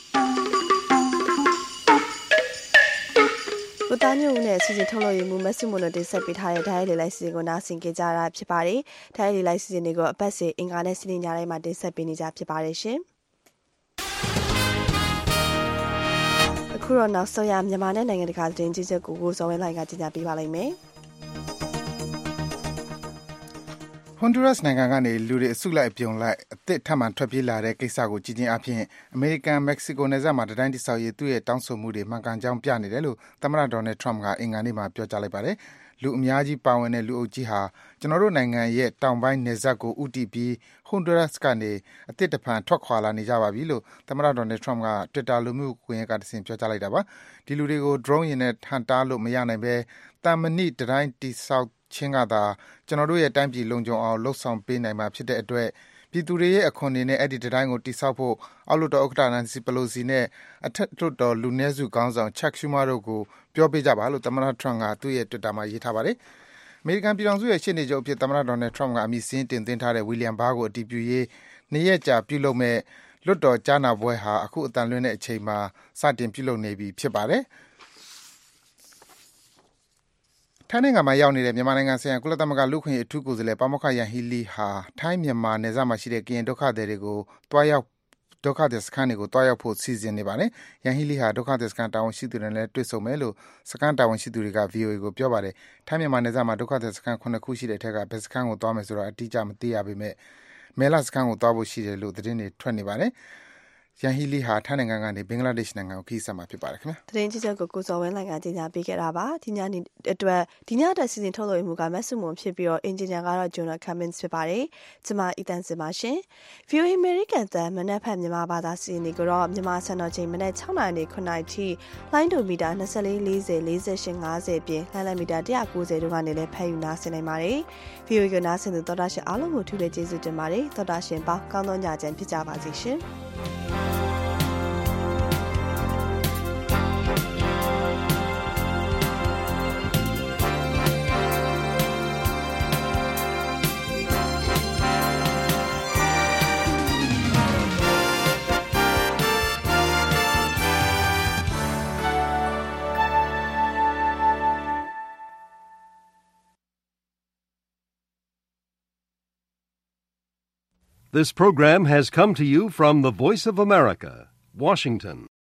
ကိုသားညို့နဲ့စီစဉ်ထုတ်လို့ရမှုမဆုမလို့တင်ဆက်ပေးထားတဲ့ diet လေးလိုက်စီစဉ်ကိုနားဆင်ကြကြတာဖြစ်ပါတယ် diet လေးလိုက်စီစဉ်တွေကိုအပတ်စဉ်အင်္ဂါနဲ့စနေညတိုင်းမှာတင်ဆက်ပေးနေကြဖြစ်ပါတယ်ရှင်အခုတော့နောက်ဆုံးရမြန်မာနဲ့နိုင်ငံတကာသတင်းကြီးချက်ကိုဇော်ဝင်းလိုင်ကကြေညာပေးပါလိမ့်မယ် Honduras နိုင်ငံကနေလူတွေအစုလိုက်အပြုံလိုက်အသစ်ထပ်မံထွက်ပြေးလာတဲ့ကိစ္စကိုကြည့်ချင်းအပြင်အမေရိကန်မက္ကဆီကိုနယ်စပ်မှာတိုင်းတိဆောက်ရေးသူ့ရဲ့တောင်းဆိုမှုတွေမှန်ကန်ကြောင်းပြနေတယ်လို့သမ္မတဒေါ်နယ်ထရမ့်ကအင်္ဂါနေ့မှာပြောကြားလိုက်ပါတယ်။လူအများကြီးပါဝင်တဲ့လူအုပ်ကြီးဟာကျွန်တော်တို့နိုင်ငံရဲ့တောင်ပိုင်းနယ်စပ်ကိုဥတီပြီး Honduras ကနေအသစ်တဖန်ထွက်ခွာလာနေကြပါပြီလို့သမ္မတဒေါ်နယ်ထရမ့်က Twitter လူမှုကွန်ရက်ကတဆင့်ပြောကြားလိုက်တာပါ။ဒီလူတွေကို drone ယာဉ်နဲ့ဟန်တားလို့မရနိုင်ပဲတန်မဏိတိုင်းတိဆောက်ချင်းကသာကျွန်တော်တို့ရဲ့တိုင်းပြည်လုံခြုံအောင်လှုပ်ဆောင်ပေးနိုင်မှာဖြစ်တဲ့အတွက်ပြည်သူတွေရဲ့အခွန်တွေနဲ့အဲ့ဒီတိုင်းကိုတိဆောက်ဖို့အောက်လွှတ်တော်ဥက္ကဋ္ဌ Nancy Pelosi နဲ့အထက်လွှတ်တော်လူနည်းစုခေါင်းဆောင် Chuck Schumer တို့ကိုပြောပေးကြပါလို့သမ္မတ Trump ကသူ့ရဲ့ Twitter မှာရေးထားပါတယ်။အမေရိကန်ပြည်ထောင်စုရဲ့ရှေ့နေချုပ်အဖြစ်သမ္မတ Donald Trump ကအမည်စင်းတင်သွင်းထားတဲ့ William Barr ကိုအတည်ပြုရေး2ရက်ကြာပြုလုပ်မဲ့လွှတ်တော်ကြားနာပွဲဟာအခုအတန်လွှင့်တဲ့အချိန်မှာစတင်ပြုလုပ်နေပြီဖြစ်ပါတယ်။ထိုင်းနိုင်ငံမှာရောက်နေတဲ့မြန်မာနိုင်ငံဆိုင်ရာကုလသမဂ္ဂလူ့အခွင့်အရေးအထူးကိုယ်စားလှယ်ပါမောက္ခယန်ဟီလီဟာထိုင်းမြန်မာနယ်စပ်မှာရှိတဲ့ကရင်ဒုက္ခသည်တွေကိုတွားရောက်ဒုက္ခသည်စခန်းတွေကိုတွားရောက်ဖို့စီစဉ်နေပါတယ်။ယန်ဟီလီဟာဒုက္ခသည်စခန်းတာဝန်ရှိသူတွေနဲ့တွေ့ဆုံမယ်လို့စခန်းတာဝန်ရှိသူတွေက VOA ကိုပြောပါတယ်။ထိုင်းမြန်မာနယ်စပ်မှာဒုက္ခသည်စခန်း9ခုရှိတဲ့အထက်ကဘယ်စခန်းကိုသွားမယ်ဆိုတာအတိအကျမသိရပေမဲ့မဲလစခန်းကိုသွားဖို့ရှိတယ်လို့သတင်းတွေထွက်နေပါတယ်။ယန်ဟီလီဟာထိုင်းနိုင်ငံကနေဘင်္ဂလားဒေ့ရှ်နိုင်ငံကိုခရီးဆက်မှာဖြစ်ပါတယ်ခင်ဗျာသတင်းကြီးချုပ်ကိုစောဝင်းလိုင်ကကြီးညာပေးခဲ့တာပါဒီညအတွက်စီစဉ်ထုတ်လွှင့်မှုကမက်ဆုမွန်ဖြစ်ပြီးတော့အင်ဂျင်နီယာကတော့ဂျွန်နာကမ်မင်းစ်ဖြစ်ပါတယ်ကျွန်မအီတန်စင်ပါရှင် VOA American တန်မနက်ဖြန်မြန်မာဘာသာစီစဉ်နေကြတော့မြန်မာစံတော်ချိန်မနက်6:00နာရီ9:00နာရီထိလိုင်းဒိုမီတာ24 40 48 50ပြင်လိုင်းလက်မီတာ190တို့ကနေလည်းဖမ်းယူနာဆင်နိုင်ပါတယ် VOA ကနာဆင်သူတော်တာရှင်အားလုံးကိုထူးတဲ့ကျေးဇူးတင်ပါတယ်တော်တာရှင်ပေါင်းကောင်းသောညချမ်းဖြစ်ကြပါစေရှင် This program has come to you from the Voice of America, Washington.